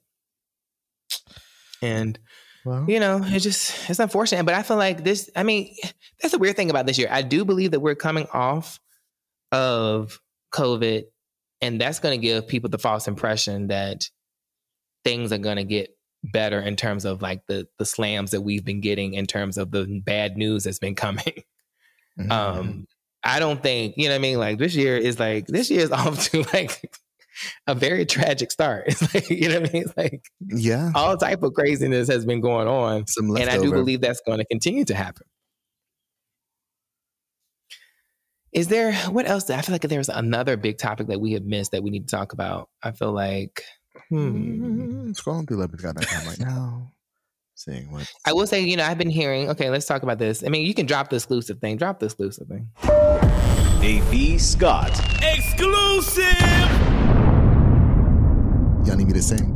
And, well, you know, it just, it's unfortunate, but I feel like this, I mean, that's the weird thing about this year. I do believe that we're coming off of COVID, and that's going to give people the false impression that things are going to get better in terms of like the the slams that we've been getting in terms of the bad news that's been coming. Mm-hmm. Um, I don't think, you know what I mean? Like this year is like, this year is off to like a very tragic start. It's like, you know what I mean? It's like, yeah, all type of craziness has been going on. Some and I do believe that's going to continue to happen. Is there, what else? I feel like there's another big topic that we have missed that we need to talk about. I feel like, hmm. Scrolling through Lebanon's got that time right now. Seeing what I will say, you know, I've been hearing, okay, let's talk about this. I mean, you can drop the exclusive thing. Drop the exclusive thing. A V Scott. Exclusive! Y'all need me to sing?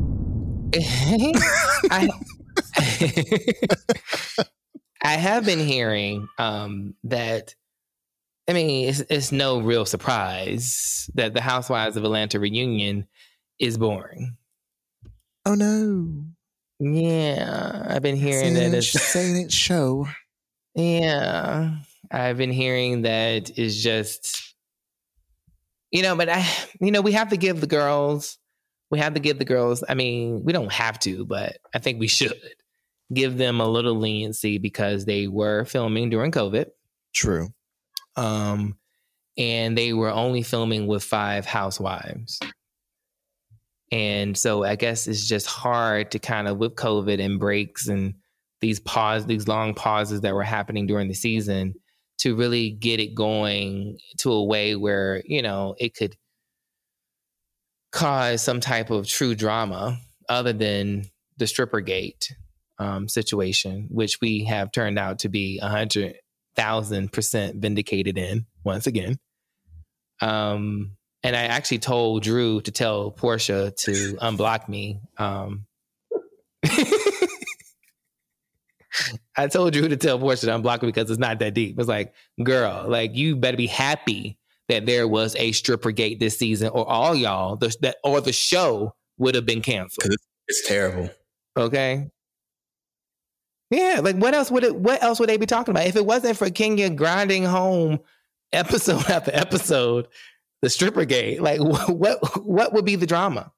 I, I have been hearing um, that, I mean, it's, it's no real surprise that the Housewives of Atlanta reunion is boring. Oh, no. Yeah, I've been hearing saying that it's saying it show. Yeah, I've been hearing that it's just, you know, but I, you know, we have to give the girls, we have to give the girls. I mean, we don't have to, but I think we should give them a little leniency because they were filming during COVID. True. Um, and they were only filming with five housewives. And so I guess it's just hard to kind of with COVID and breaks and these pause, these long pauses that were happening during the season to really get it going to a way where, you know, it could cause some type of true drama other than the Strippergate um, situation, which we have turned out to be a hundred thousand percent vindicated in once again. Um, And I actually told Drew to tell Portia to unblock me. Um, I told Drew to tell Portia to unblock me because it's not that deep. It's like, girl, like you better be happy that there was a Strippergate this season, or all y'all, the, that or the show would have been canceled. It's terrible. Okay. Yeah, like what else would it? What else would they be talking about if it wasn't for Kenya grinding home episode after episode? The Strippergate, like what? What would be the drama?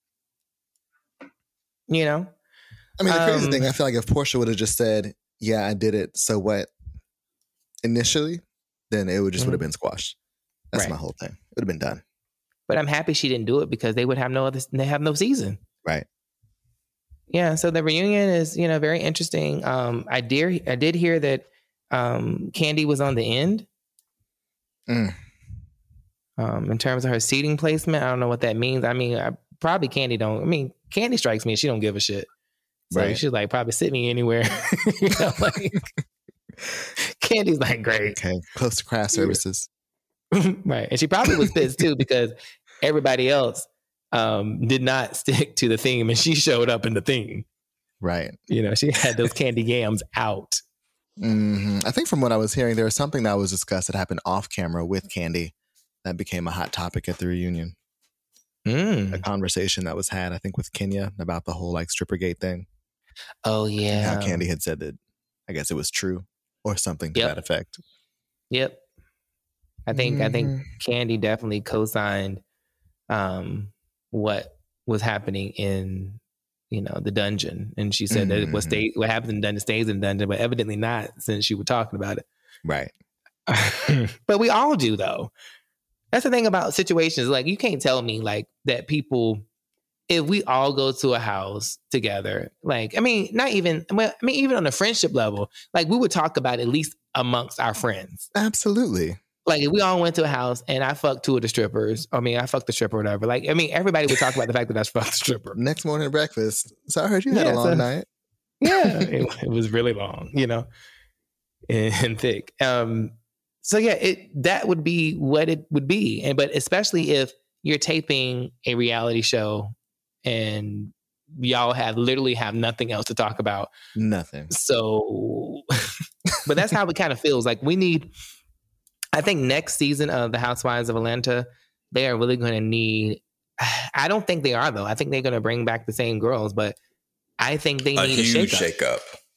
You know, I mean, the crazy um, thing, I feel like if Portia would have just said, "Yeah, I did it," so what? Initially, then it would just mm-hmm. would have been squashed. That's right. My whole thing. It would have been done. But I'm happy she didn't do it because they would have no other. They have no season. Right. Yeah. So the reunion is, you know, very interesting. Um, I did. I did hear that um, Kandi was on the end. Mm. Um, in terms of her seating placement, I don't know what that means. I mean, I, probably Kandi don't. I mean, Kandi strikes me. She don't give a shit. So right. She's like, probably sit me anywhere. You know, like Kandi's like, great. Okay, close to craft services. Right, and she probably was pissed too because everybody else um, did not stick to the theme, and she showed up in the theme. Right. You know, she had those candy yams out. Mm-hmm. I think from what I was hearing, there was something that was discussed that happened off camera with Kandi that became a hot topic at the reunion. Mm. A conversation that was had, I think, with Kenya about the whole like Strippergate thing. Oh yeah, how Kandi had said that. I guess it was true or something to yep. that effect. Yep. I think mm-hmm. I think Kandi definitely co-signed um, what was happening in, you know, the dungeon. And she said mm-hmm. that what stay, what happens in the dungeon stays in the dungeon, but evidently not since you were talking about it. Right. But we all do, though. That's the thing about situations. Like, you can't tell me like that people, if we all go to a house together, like, I mean, not even, well, I mean, even on a friendship level, like we would talk about at least amongst our friends. Absolutely. Like if we all went to a house and I fucked two of the strippers, I mean, I fucked the stripper or whatever. Like, I mean, everybody would talk about the fact that I fucked the stripper. Next morning at breakfast. So I heard you had yeah, a long so, night. Yeah, it, it was really long, you know, and, and thick. Um, so yeah, it that would be what it would be. And but especially if you're taping a reality show and y'all have literally have nothing else to talk about. Nothing. So, but that's how it kind of feels. Like we need, I think next season of The Housewives of Atlanta, they are really going to need, I don't think they are though. I think they're going to bring back the same girls, but I think they a need a huge shake-up. shake-up.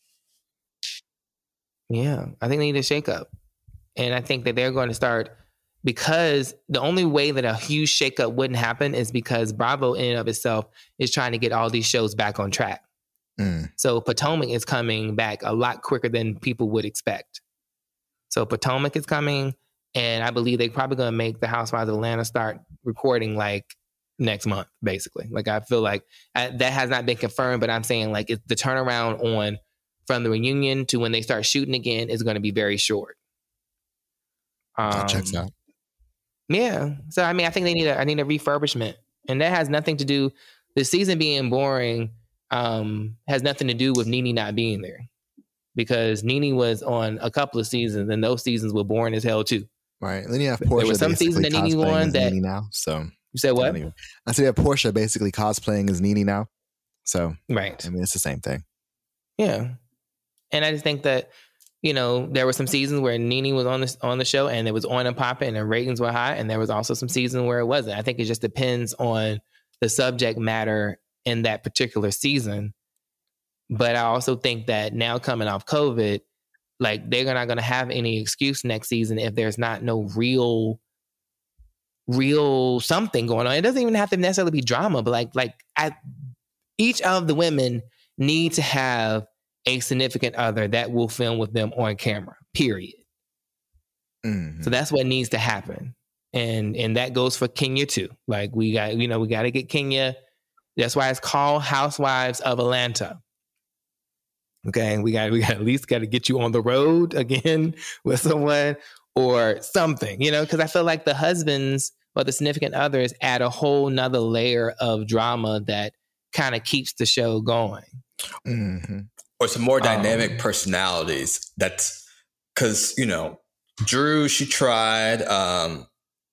Yeah, I think they need a shake-up. And I think that they're going to start, because the only way that a huge shakeup wouldn't happen is because Bravo in and of itself is trying to get all these shows back on track. Mm. So Potomac is coming back a lot quicker than people would expect. So Potomac is coming, and I believe they're probably going to make the Housewives of Atlanta start recording like next month, basically. Like I feel like I, that has not been confirmed, but I'm saying like it, the turnaround on from the reunion to when they start shooting again is going to be very short. Um, that checks out. Yeah. So, I mean, I think they need a, I need a refurbishment, and that has nothing to do, the season being boring um, has nothing to do with Nene not being there, because Nene was on a couple of seasons and those seasons were boring as hell too. Right. And then you have Portia. There was some season that Nene won that Nene now. So you said what? I, I said you have Portia basically cosplaying as Nene now. So, right. I mean, it's the same thing. Yeah. And I just think that, you know, there were some seasons where Nene was on the, on the show and it was on and popping and the ratings were high. And there was also some seasons where it wasn't. I think it just depends on the subject matter in that particular season. But I also think that now coming off COVID, like they're not going to have any excuse next season if there's not no real, real something going on. It doesn't even have to necessarily be drama, but like, like I, each of the women need to have a significant other that will film with them on camera, period. Mm-hmm. So that's what needs to happen. And and that goes for Kenya too. Like we got, you know, we got to get Kenya. That's why it's called Housewives of Atlanta. Okay. We got, we got at least got to get you on the road again with someone or something, you know, because I feel like the husbands or the significant others add a whole nother layer of drama that kind of keeps the show going. Mm-hmm. Or some more dynamic um, personalities. That's because, you know, Drew, she tried. Um,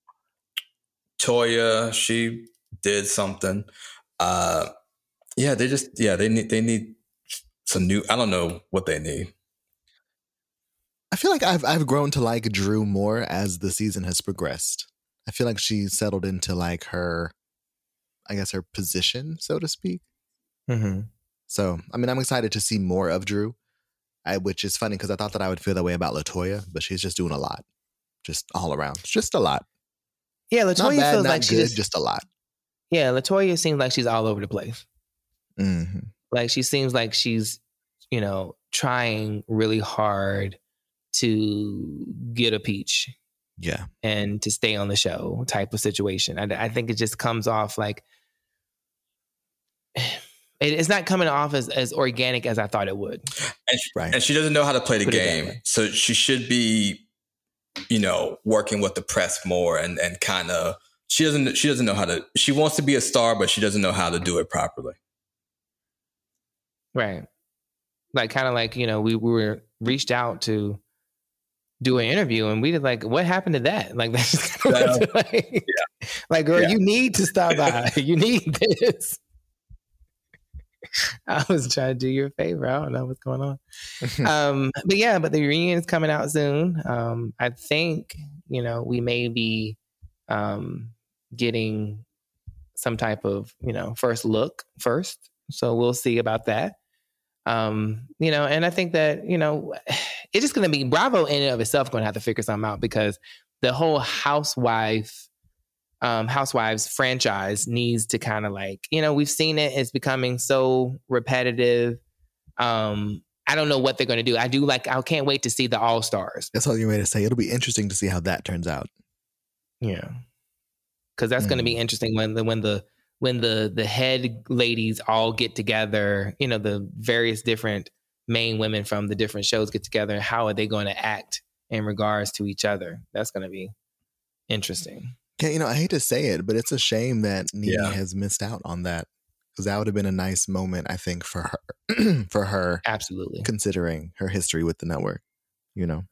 Toya, she did something. Uh, yeah, they just, yeah, they need, they need some new, I don't know what they need. I feel like I've, I've grown to like Drew more as the season has progressed. I feel like she settled into like her, I guess her position, so to speak. Mm-hmm. So, I mean, I'm excited to see more of Drew, I, which is funny because I thought that I would feel that way about LaToya, but she's just doing a lot, just all around. It's just a lot. Yeah, LaToya not bad, feels not like she good, just, just a lot. Yeah, LaToya seems like she's all over the place. Mm-hmm. Like she seems like she's, you know, trying really hard to get a peach. Yeah. And to stay on the show type of situation. I, I think it just comes off like... It's not coming off as, as organic as I thought it would. And she, right. and she doesn't know how to play the Put game. So she should be, you know, working with the press more and, and kind of, she doesn't, she doesn't know how to, she wants to be a star, but she doesn't know how to do it properly. Right. Like kind of like, you know, we, we were reached out to do an interview and we did like, what happened to that? Like, that's just kind of uh, like, yeah. like, girl, yeah. you need to stop by. You need this. I was trying to do you a favor. I don't know what's going on. um, but yeah, but the reunion is coming out soon. Um, I think, you know, we may be um, getting some type of, you know, first look first. So we'll see about that. Um, you know, and I think that, you know, it's just going to be Bravo in and of itself going to have to figure something out because the whole housewife um, Housewives franchise needs to kind of like, you know, we've seen it. It's becoming so repetitive. Um, I don't know what they're going to do. I do like, I can't wait to see the All Stars. That's all you're ready to say. It'll be interesting to see how that turns out. Yeah. Cause that's mm. going to be interesting when the, when the, when the, the head ladies all get together, you know, the various different main women from the different shows get together. How are they going to act in regards to each other? That's going to be interesting. Yeah, you know, I hate to say it, but it's a shame that Nene yeah. has missed out on that, because that would have been a nice moment, I think, for her. for her, absolutely, considering her history with the network. You know,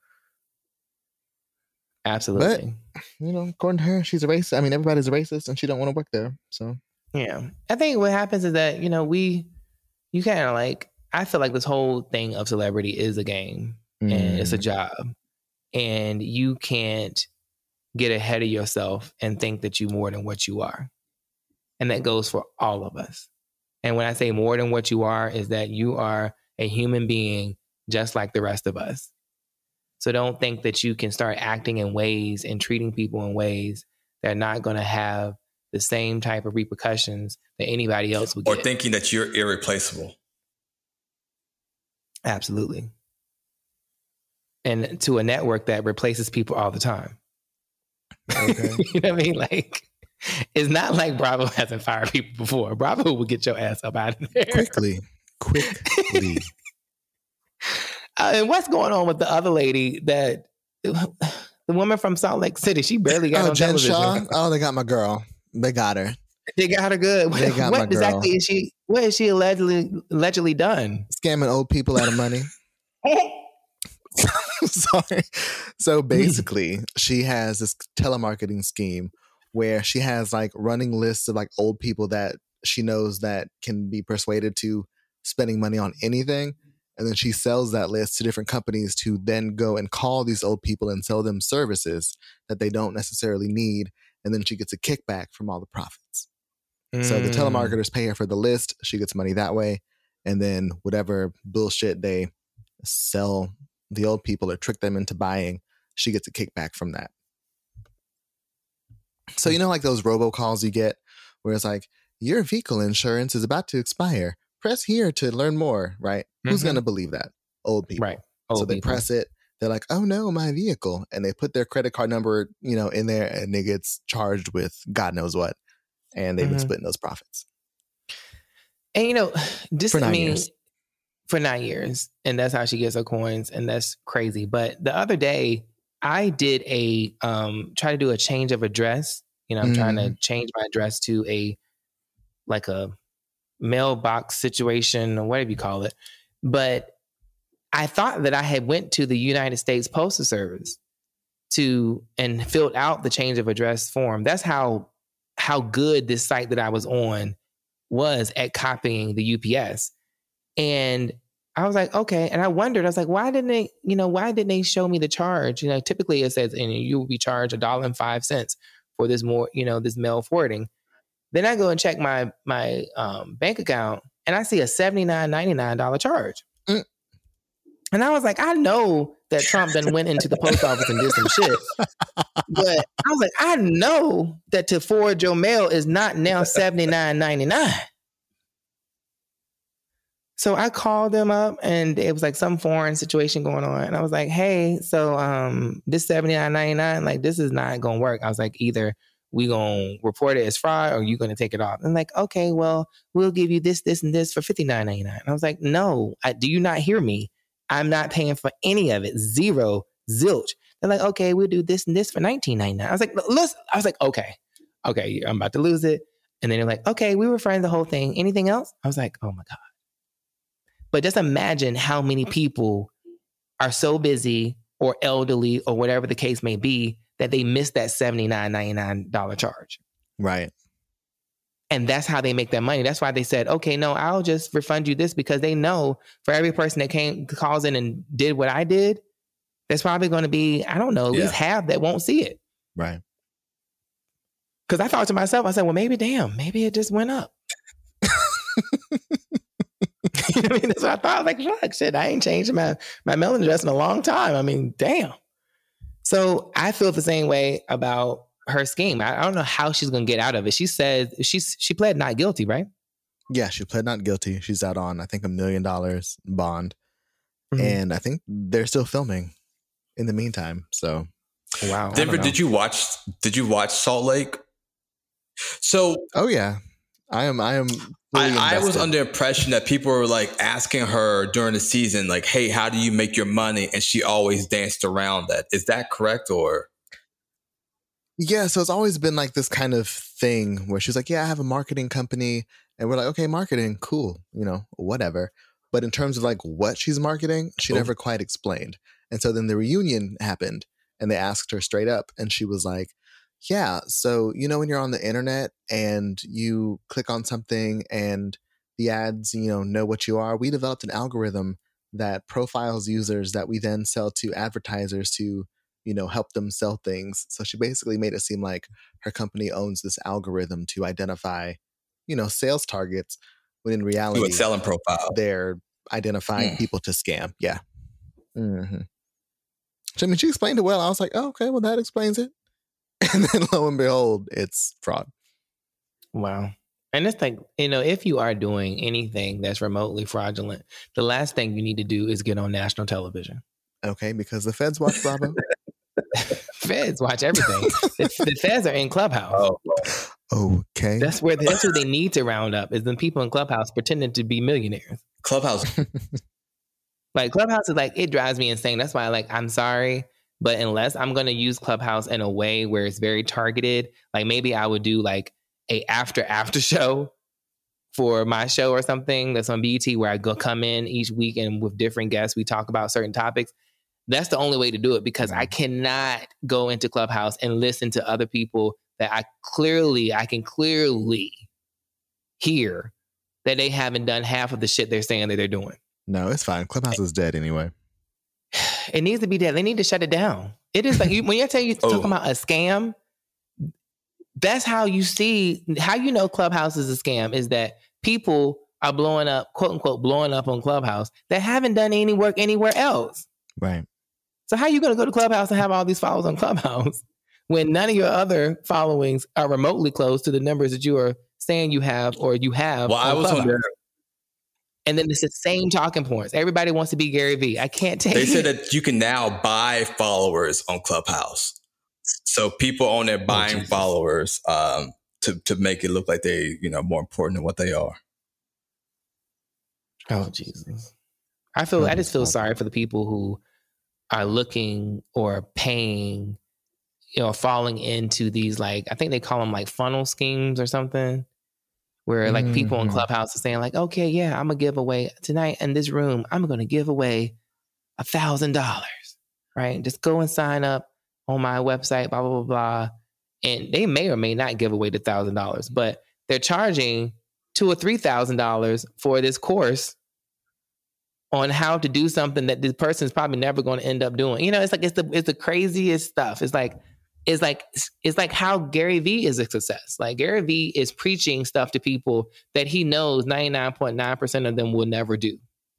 absolutely. But you know, according to her, she's a racist. I mean, everybody's a racist, and she don't want to work there. So yeah, I think what happens is that you know we, you kind of like. I feel like this whole thing of celebrity is a game mm. and it's a job, and you can't get ahead of yourself and think that you're more than what you are. And that goes for all of us. And when I say more than what you are, is that you are a human being just like the rest of us. So don't think that you can start acting in ways and treating people in ways that are not going to have the same type of repercussions that anybody else would get. Or thinking that you're irreplaceable. Absolutely. And to a network that replaces people all the time. Okay. You know what I mean? Like, it's not like Bravo hasn't fired people before. Bravo will get your ass up out of there. Quickly. Quickly. uh, and what's going on with the other lady that, the woman from Salt Lake City, she barely got oh, on Jen television. Shaw? Oh, they got my girl. They got her. They got her good. They got what my girl. exactly is she, what is she allegedly, allegedly done? Scamming old people out of money. Sorry. So basically, she has this telemarketing scheme where she has like running lists of like old people that she knows that can be persuaded to spending money on anything. And then she sells that list to different companies to then go and call these old people and sell them services that they don't necessarily need. And then she gets a kickback from all the profits. Mm. So the telemarketers pay her for the list. She gets money that way. And then whatever bullshit they sell the old people or trick them into buying, she gets a kickback from that. So, you know, like those robocalls you get where it's like, your vehicle insurance is about to expire. Press here to learn more, right? Mm-hmm. Who's going to believe that? Old people. Right. Old so they people. press it. They're like, oh no, my vehicle. And they put their credit card number, you know, in there, and it gets charged with God knows what. And they've mm-hmm. been splitting those profits. And, you know, just, for nine I mean, years. For nine years. And that's how she gets her coins. And that's crazy. But the other day, I did a, um, try to do a change of address. You know, I'm mm. trying to change my address to a, like a mailbox situation or whatever you call it. But I thought that I had went to the United States Postal Service to, and filled out the change of address form. That's how, how good this site that I was on was at copying the U P S. And I was like, okay. And I wondered, I was like, why didn't they, you know, why didn't they show me the charge? You know, typically it says, and you will be charged a dollar and five cents for this more, you know, this mail forwarding. Then I go and check my, my um, bank account, and I see a seventy-nine ninety-nine charge. Mm. And I was like, I know that Trump then went into the post office and did some shit. But I was like, I know that to forward your mail is not now seventy-nine ninety-nine. So I called them up, and it was like some foreign situation going on. And I was like, hey, so um, this seventy-nine ninety-nine, like, this is not going to work. I was like, either we going to report it as fraud or you going to take it off. And like, okay, well, we'll give you this, this, and this for fifty-nine ninety-nine. And I was like, no, I, do you not hear me? I'm not paying for any of it. Zero, zilch. They're like, okay, we'll do this and this for nineteen ninety-nine. I was like, listen, I was like, okay, okay, I'm about to lose it. And then they're like, okay, we were referring the whole thing. Anything else? I was like, oh my God. But just imagine how many people are so busy or elderly or whatever the case may be that they miss that seventy-nine ninety-nine charge. Right. And that's how they make their money. That's why they said, okay, no, I'll just refund you this, because they know for every person that came, calls in and did what I did, there's probably going to be, I don't know, at yeah. least half that won't see it. Right. Because I thought to myself, I said, well, maybe, damn, maybe it just went up. You know what I mean? That's what I thought. Like, fuck, shit, I ain't changed my, my mailing address in a long time. I mean, damn. So I feel the same way about her scheme. I, I don't know how she's going to get out of it. She said she's she pled not guilty, right? Yeah, she pled not guilty. She's out on, I think, a million dollars bond. Mm-hmm. And I think they're still filming in the meantime. So, wow. Denver, did you watch, did you watch Salt Lake? So, oh yeah, I am, I am. I, I was under the impression that people were like asking her during the season, like, hey, how do you make your money? And she always danced around that. Is that correct? Or? Yeah. So it's always been like this kind of thing where she's like, yeah, I have a marketing company. And we're like, okay, marketing, cool, you know, whatever. But in terms of like what she's marketing, she oh. never quite explained. And so then the reunion happened and they asked her straight up. And she was like, yeah, so, you know, when you're on the internet and you click on something and the ads, you know, know what you are, we developed an algorithm that profiles users that we then sell to advertisers to, you know, help them sell things. So she basically made it seem like her company owns this algorithm to identify, you know, sales targets, when in reality, selling profile, they're identifying mm. people to scam. Yeah. Mm-hmm. So, I mean, she explained it well. I was like, oh, okay, well, that explains it. And then lo and behold, it's fraud. Wow. And it's like, you know, if you are doing anything that's remotely fraudulent, the last thing you need to do is get on national television. Okay, because the feds watch Bravo. Feds watch everything. the, the feds are in Clubhouse. Oh, okay. That's where that's who they need to round up, is the people in Clubhouse pretending to be millionaires. Clubhouse. Like Clubhouse is like, it drives me insane. That's why, like, I'm sorry, but unless I'm going to use Clubhouse in a way where it's very targeted, like maybe I would do like a after after show for my show or something that's on B E T where I go come in each week and with different guests, we talk about certain topics. That's the only way to do it, because I cannot go into Clubhouse and listen to other people that I clearly, I can clearly hear that they haven't done half of the shit they're saying that they're doing. No, it's fine. Clubhouse is dead anyway. It needs to be dead. They need to shut it down. It is like, you, when you tell you oh. talking about a scam, that's how you see, how you know Clubhouse is a scam, is that people are blowing up, quote unquote, blowing up on Clubhouse that haven't done any work anywhere else. Right. So how are you going to go to Clubhouse and have all these followers on Clubhouse when none of your other followings are remotely close to the numbers that you are saying you have or you have? Well, I was on there. And then it's the same talking points. Everybody wants to be Gary Vee. I can't take They it. said that you can now buy followers on Clubhouse. So people on there buying oh, followers um, to, to make it look like they, you know, more important than what they are. Oh, Jesus. I feel, I just feel sorry for the people who are looking or paying, you know, falling into these, like, I think they call them like funnel schemes or something, where like mm-hmm. people in Clubhouse are saying like, okay, yeah, I'm going to give away tonight in this room, I'm going to give away a thousand dollars, right? Just go and sign up on my website, blah, blah, blah, blah. And they may or may not give away the thousand dollars, but they're charging two or three thousand dollars for this course on how to do something that this person is probably never going to end up doing. You know, it's like, it's the, it's the craziest stuff. It's like, it's like, it's like how Gary Vee is a success. Like Gary Vee is preaching stuff to people that he knows ninety-nine point nine percent of them will never do.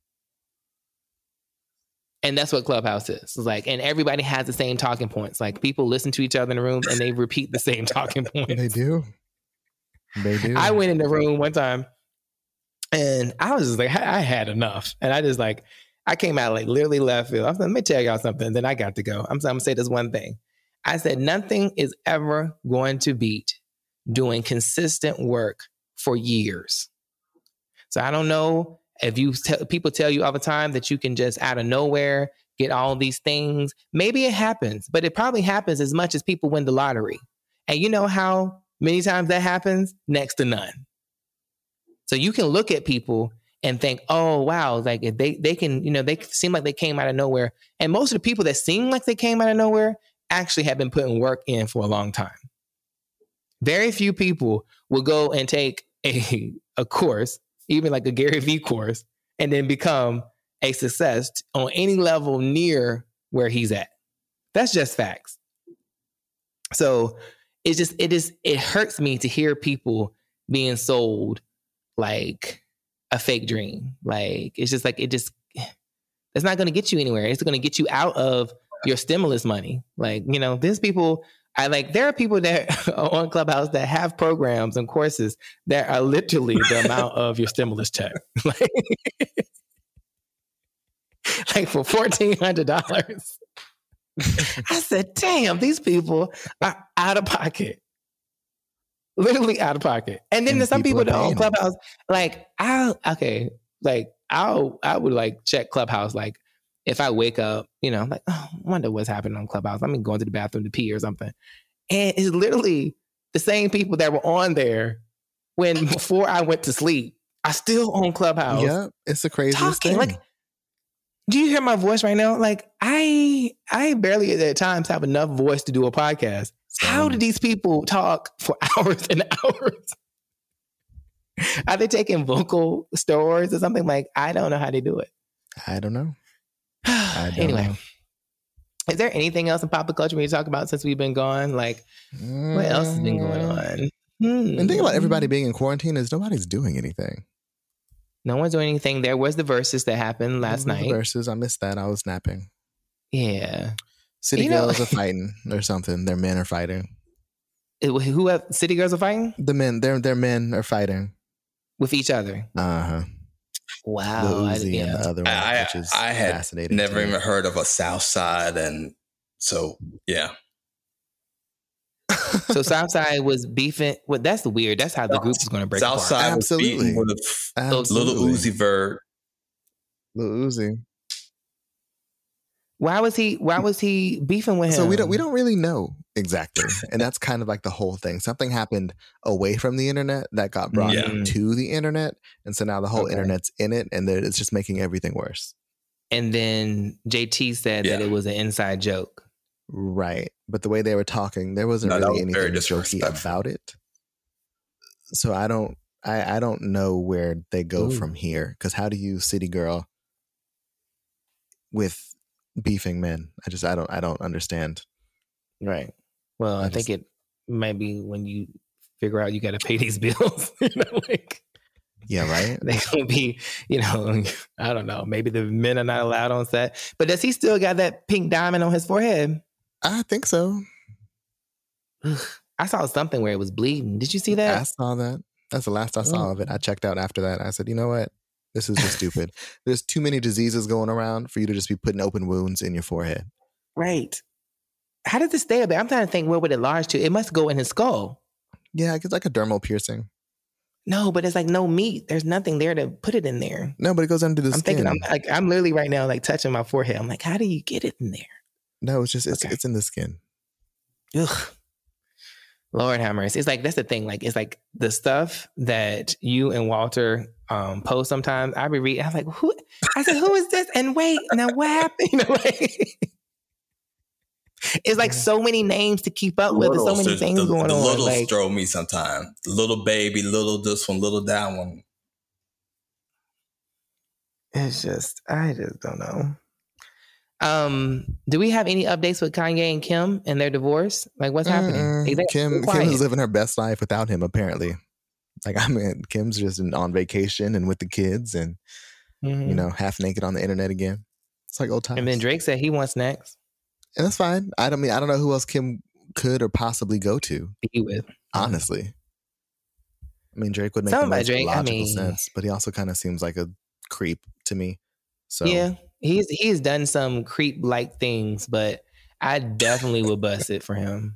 And that's what Clubhouse is. It's like, and everybody has the same talking points. Like people listen to each other in the room and they repeat the same talking points. They do. They do. I went in the room one time and I was just like, I had enough. And I just like, I came out like literally left field. I was like, let me tell y'all something. Then I got to go. I'm, I'm going to say this one thing. I said, nothing is ever going to beat doing consistent work for years. So I don't know if you te- people tell you all the time that you can just out of nowhere get all these things. Maybe it happens, but it probably happens as much as people win the lottery. And you know how many times that happens? Next to none. So you can look at people and think, oh, wow, like if they, they can, you know, they seem like they came out of nowhere. And most of the people that seem like they came out of nowhere actually have been putting work in for a long time. Very few people will go and take a, a course, even like a Gary Vee course, and then become a success on any level near where he's at. That's just facts. So it's just, it is, it hurts me to hear people being sold like a fake dream. Like, it's just like, it just, it's not going to get you anywhere. It's going to get you out of your stimulus money. Like, you know, there's people I like there are people that are on Clubhouse that have programs and courses that are literally the amount of your stimulus check. like, like for fourteen hundred dollars. I said, damn, these people are out of pocket. Literally out of pocket. And then And there's some people people are that on paying it. Clubhouse, like, I'll, okay, like, I'll, I would like check Clubhouse, like, if I wake up, you know, I'm like, oh, I wonder what's happening on Clubhouse. I'm going to the bathroom to pee or something. And it's literally the same people that were on there when before I went to sleep. I still on Clubhouse. Yeah, it's the craziest talking. thing. Like, do you hear my voice right now? Like, I I barely at times have enough voice to do a podcast. How do these people talk for hours and hours? Are they taking vocal steroids or something? Like, I don't know how they do it. I don't know. I don't anyway, know. is there anything else in pop culture we need to talk about since we've been gone? Like, what else has been going on? Hmm. And think about everybody being in quarantine is nobody's doing anything. No one's doing anything. There was the Versus that happened last night. Versus, I missed that. I was napping. Yeah. City You know- girls are fighting or something. Their men are fighting. It- who have, City Girls are fighting The men, their their men are fighting. with each other. Uh huh. Wow. the I- Uzi yeah. and the other one, I, which is I had fascinating. never to me. even heard of a South Side, and so yeah. So Southside was beefing. Well, that's weird. That's how the group is going to break apart. Southside was Absolutely. beating with Absolutely. Little Uzi Vert. Lil Uzi. Why was he? Why was he beefing with him? So we don't we don't really know exactly, and that's kind of like the whole thing. Something happened away from the internet that got brought Yeah. to the internet, and so now the whole Okay. internet's in it, and then it's just making everything worse. And then J T said that Yeah. it was an inside joke. Right, but the way they were talking, there wasn't No, that really was very anything jokey disrespectful. about it. So I don't I I don't know where they go Ooh. from here, because how do you city girl with beefing men? I just I don't I don't understand. Right. Well, I, I think just- it might be when you figure out you got to pay these bills. you know, like Yeah, right. they gonna be, you know, I don't know. Maybe the men are not allowed on set. But does he still got that pink diamond on his forehead? I think so. I saw something where it was bleeding. Did you see that? I saw that. That's the last I saw of it. I checked out after that. I said, you know what? This is just stupid. There's too many diseases going around for you to just be putting open wounds in your forehead. Right. How did this stay up there? I'm trying to think, where would it lodge to? It must go in his skull. Yeah, it's like a dermal piercing. No, but it's like no meat. There's nothing there to put it in there. No, but it goes under the I'm skin. thinking, I'm like, I'm literally right now, like touching my forehead. I'm like, how do you get it in there? no, it's just it's Okay. it's in the skin. Ugh. Lord have mercy. It's like, that's the thing. Like, it's like the stuff that you and Walter um, post sometimes. I be reading. I'm like, who? I said, who is this? And wait, now what happened? You know, like, it's like so many names to keep up with. There's so many Littles, things the, going the on. littles Like, throw me sometimes. Little baby, little this one, little that one. it's just, I just don't know. Um, do we have any updates with Kanye and Kim and their divorce? Like, what's happening? Mm-mm. They- they're Kim quiet. Kim is living her best life without him, apparently. Like, I mean, Kim's just in- on vacation and with the kids, and Mhm. you know, half naked on the internet again. It's like old times. And then Drake said he wants next. and that's fine. I don't mean I don't know who else Kim could or possibly go to. Be with. Honestly, I mean, Drake would make Something the about most Drake, I logical mean- sense, but he also kind of seems like a creep to me. So Yeah, he's he's done some creep like things, but I definitely would bust it for him.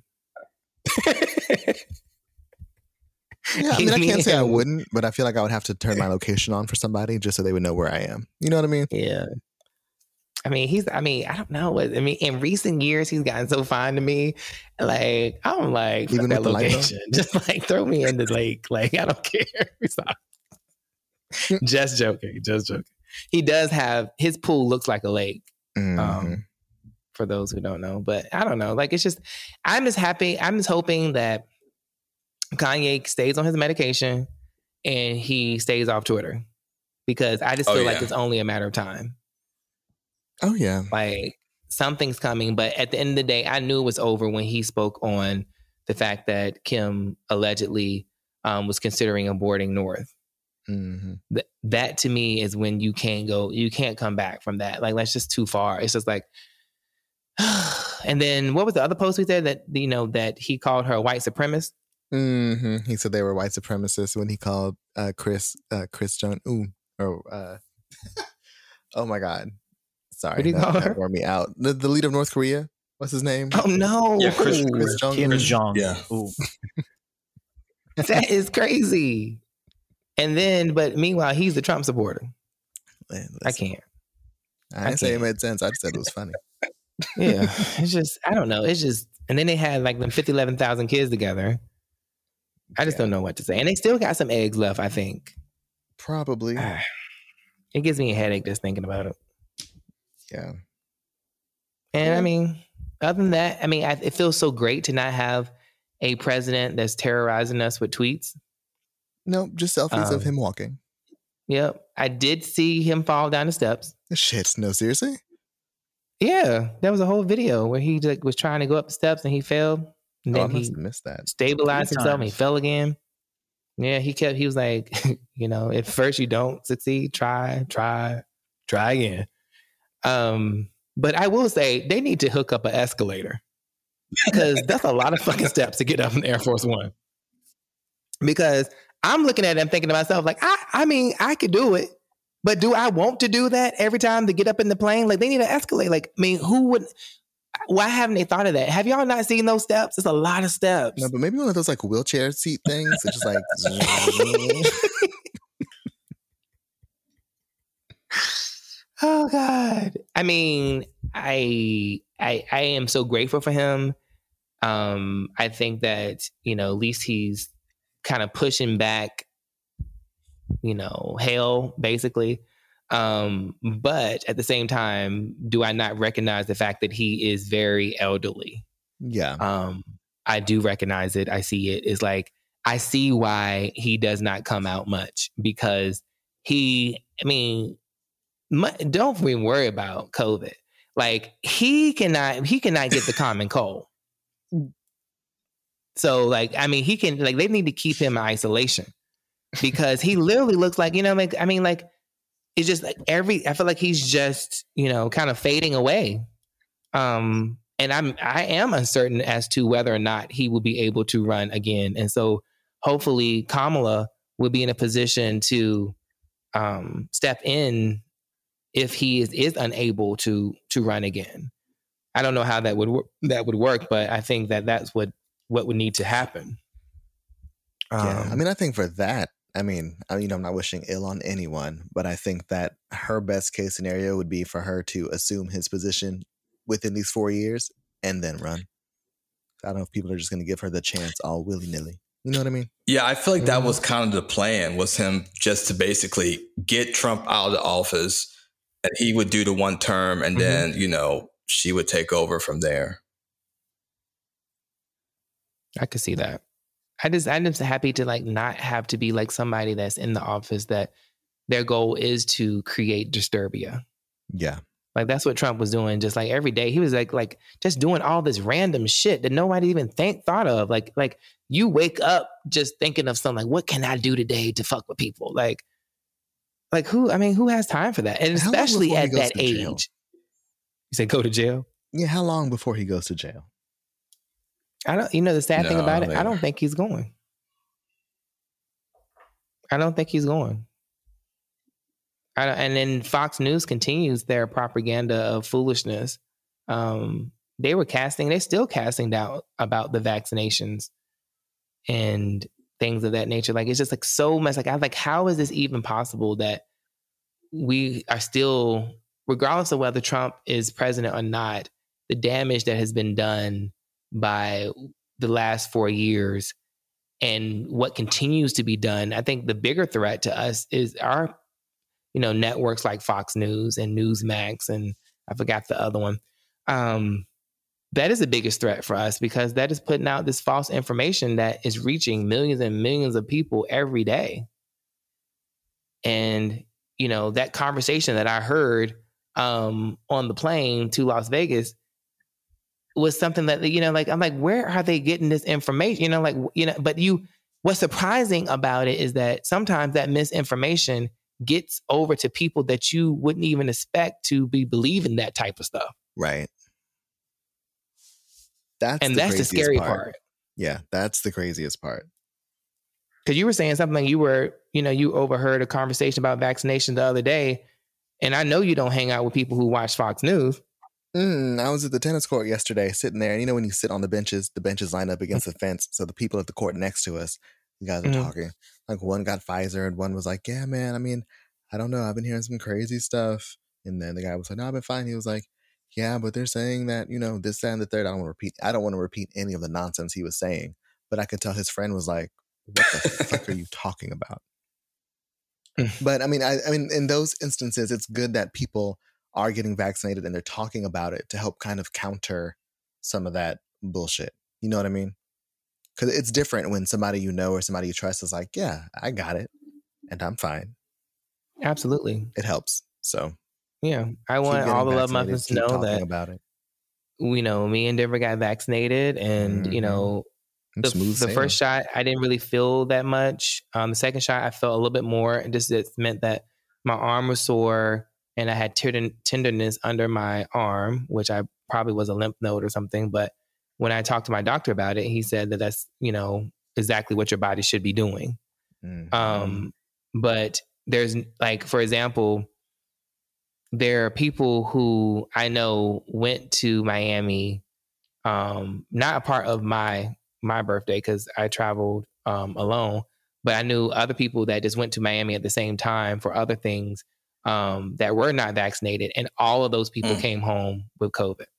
yeah, I mean, I can't say I him. wouldn't, but I feel like I would have to turn my location on for somebody just so they would know where I am. You know what I mean? Yeah. I mean, he's, I mean, I don't know. I mean, in recent years, he's gotten so fine to me. Like, I'm like, Even Even that with the light on? location. Just like throw me in the lake. Like, I don't care. Stop. Just joking. Just joking. He does have, his pool looks like a lake. Mhm. Um, for those who don't know, but I don't know. Like, it's just, I'm just happy. I'm just hoping that Kanye stays on his medication and he stays off Twitter, because I just Oh, feel like yeah. it's only a matter of time. Oh yeah, Like, something's coming, but at the end of the day, I knew it was over when he spoke on the fact that Kim allegedly um, was considering aborting North. hmm Th- that to me is when you can't go, you can't come back from that. Like, that's just too far. It's just like, And then what was the other post we said that, you know, that he called her a white supremacist? Mm-hmm. He said they were white supremacists when he called uh, Chris uh, Chris Jong-un. Or, uh, oh my God. Sorry. What did he that, call that her? wore me out. The, the leader of North Korea. What's his name? Oh, no. Yeah, Chris, Chris Jong-un. Kim Jong. Yeah. Ooh. That is crazy. And then, but meanwhile, he's the Trump supporter. Man, I listen, can't. I didn't I say it can't. made sense. I just said it was funny. Yeah. It's just, I don't know. It's just, and then they had like them fifty, eleven thousand kids together. I just Yeah. don't know what to say. And they still got some eggs left, I think. Probably. It gives me a headache just thinking about it. Yeah. And I mean, other than that, I mean, I, it feels so great to not have a president that's terrorizing us with tweets. No, just selfies Um, of him walking. Yep. I did see him fall down the steps. Shit. No, seriously? Yeah. There was a whole video where he like, was trying to go up the steps and he fell. And Oh, I then must he have missed that. stabilized Three himself and he times. fell again. Yeah, he kept, he was like, you know, at first you don't succeed, try, try, try again. Um, but I will say they need to hook up an escalator because that's a lot of fucking steps to get up in Air Force One. Because I'm looking at it and thinking to myself, like, I, I mean, I could do it, but do I want to do that every time to get up in the plane? Like, they need to escalate. Like, I mean, who would, why haven't they thought of that? Have y'all not seen those steps? It's a lot of steps. No, but maybe one of those like wheelchair seat things. It's just like. Oh God. I mean, I I I am so grateful for him. Um, I think that, you know, at least he's kind of pushing back, you know, hell, basically. Um, but at the same time, do I not recognize the fact that he is very elderly? Yeah. Um, I do recognize it. I see it. It's like, I see why he does not come out much because he, I mean, mu- don't even worry about COVID. Like he cannot, he cannot get the common cold. So like, I mean, he can, like, they need to keep him in isolation because he literally looks like, you know, like, I mean, like, it's just like every, I feel like he's just, you know, kind of fading away. Um, and I'm, I am uncertain as to whether or not he will be able to run again. And so hopefully Kamala will be in a position to um, step in if he is, is unable to, to run again. I don't know how that would, wor- that would work, but I think that that's what, what would need to happen. Yeah. Um, I mean, I think for that, I mean, I, you know, I'm not wishing ill on anyone, but I think that her best case scenario would be for her to assume his position within these four years and then run. I don't know if people are just going to give her the chance all willy nilly. You know what I mean? Yeah, I feel like that was kind of the plan, was him just to basically get Trump out of the office and he would do the one term and then, you know, she would take over from there. I could see that. I just, I'm just happy to like not have to be like somebody that's in the office that their goal is to create disturbia. Yeah. Like that's what Trump was doing. Just like every day, he was like, like just doing all this random shit that nobody even think thought of. Like, like you wake up just thinking of something like, what can I do today to fuck with people? Like, like who? I mean, who has time for that? And How long especially before he at goes that to jail? age. You say go to jail? Yeah. How long before he goes to jail? I don't. You know the sad thing No, about it, they- I don't think he's going. I don't think he's going. I don't, and then Fox News continues their propaganda of foolishness. Um, they were casting, they're still casting doubt about the vaccinations and things of that nature. Like it's just like so much. Like I'm like, how is this even possible that we are still, regardless of whether Trump is president or not, the damage that has been done by the last four years and what continues to be done. I think the bigger threat to us is our, you know, networks like Fox News and Newsmax, and I forgot the other one. Um, that is the biggest threat for us because that is putting out this false information that is reaching millions and millions of people every day. And, you know, that conversation that I heard um, on the plane to Las Vegas was something that, you know, like, I'm like, where are they getting this information? You know, like, you know, but you, what's surprising about it is that sometimes that misinformation gets over to people that you wouldn't even expect to be believing that type of stuff. Right. That's and the that's the scary part. part. Yeah, that's the craziest part. Because you were saying something, you were, you know, you overheard a conversation about vaccination the other day, and I know you don't hang out with people who watch Fox News. Mm, I was at the tennis court yesterday, sitting there, and you know when you sit on the benches, the benches line up against the fence, so the people at the court next to us, the guys are mm-hmm. talking. Like one got Pfizer, and one was like, "Yeah, man, I mean, I don't know, I've been hearing some crazy stuff." And then the guy was like, "No, I've been fine." He was like, "Yeah, but they're saying that, you know, this, that, and the third." I don't want to repeat. I don't want to repeat any of the nonsense he was saying, but I could tell his friend was like, "What the fuck are you talking about?" But I mean, I, I mean, in those instances, it's good that people are getting vaccinated and they're talking about it to help kind of counter some of that bullshit. You know what I mean? Because it's different when somebody you know or somebody you trust is like, "Yeah, I got it, and I'm fine." Absolutely, it helps. So yeah, I want all the Love Muffins to know that about it. You know, me and Denver got vaccinated, and mm-hmm. you know. The, the first shot, I didn't really feel that much. Um, the second shot, I felt a little bit more. And just it meant that my arm was sore and I had tender- tenderness under my arm, which I probably was a lymph node or something. But when I talked to my doctor about it, he said that that's, you know, exactly what your body should be doing. Mm-hmm. Um, but there's like, for example, there are people who I know went to Miami, um, not a part of my my birthday because I traveled um, alone, but I knew other people that just went to Miami at the same time for other things um, that were not vaccinated. And all of those people mm. came home with COVID.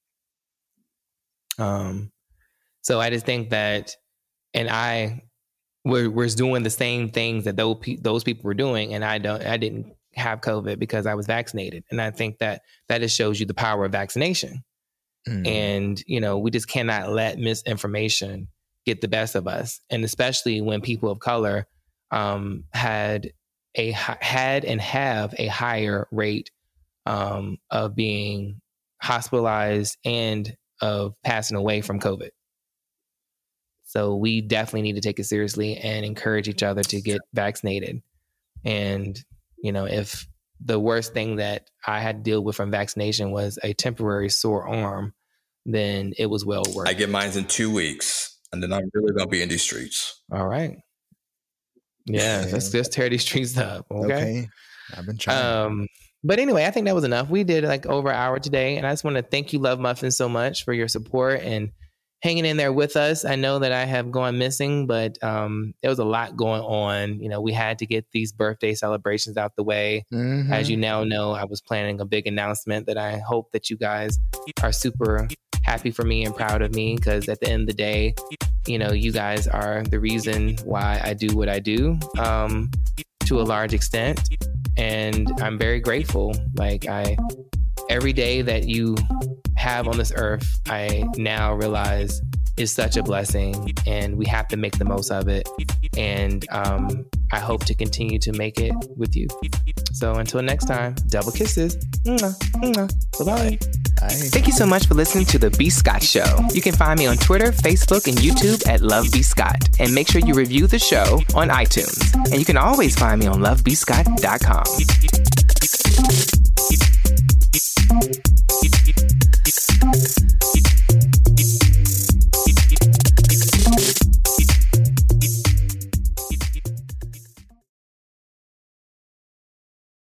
Um, so I just think that, and I were, was doing the same things that those, those people were doing. And I don't, I didn't have COVID because I was vaccinated. And I think that that just shows you the power of vaccination. Mm. And, you know, we just cannot let misinformation get the best of us. And especially when people of color um, had a had and have a higher rate um, of being hospitalized and of passing away from COVID. So we definitely need to take it seriously and encourage each other to get vaccinated. And, you know, if the worst thing that I had to deal with from vaccination was a temporary sore arm, then it was well worth it. I get mine in two weeks, and then I'm really going to be in these streets. All right. Yeah, let's just tear these streets up. Okay. okay. I've been trying. Um, but anyway, I think that was enough. We did like over an hour today, and I just want to thank you, Love Muffins, so much for your support and hanging in there with us. I know that I have gone missing, but um, there was a lot going on. You know, we had to get these birthday celebrations out the way. Mm-hmm. As you now know, I was planning a big announcement that I hope that you guys are super happy for me and proud of me, because at the end of the day, you know, you guys are the reason why I do what I do um, to a large extent. And I'm very grateful. Like I, every day that you have on this earth, I now realize is such a blessing, and we have to make the most of it. And um, I hope to continue to make it with you. So until next time, double kisses. Mwah, mwah. Bye-bye. Bye. Thank you so much for listening to The B. Scott Show. You can find me on Twitter, Facebook, and YouTube at Love B. Scott. And make sure you review the show on iTunes. And you can always find me on love b scott dot com.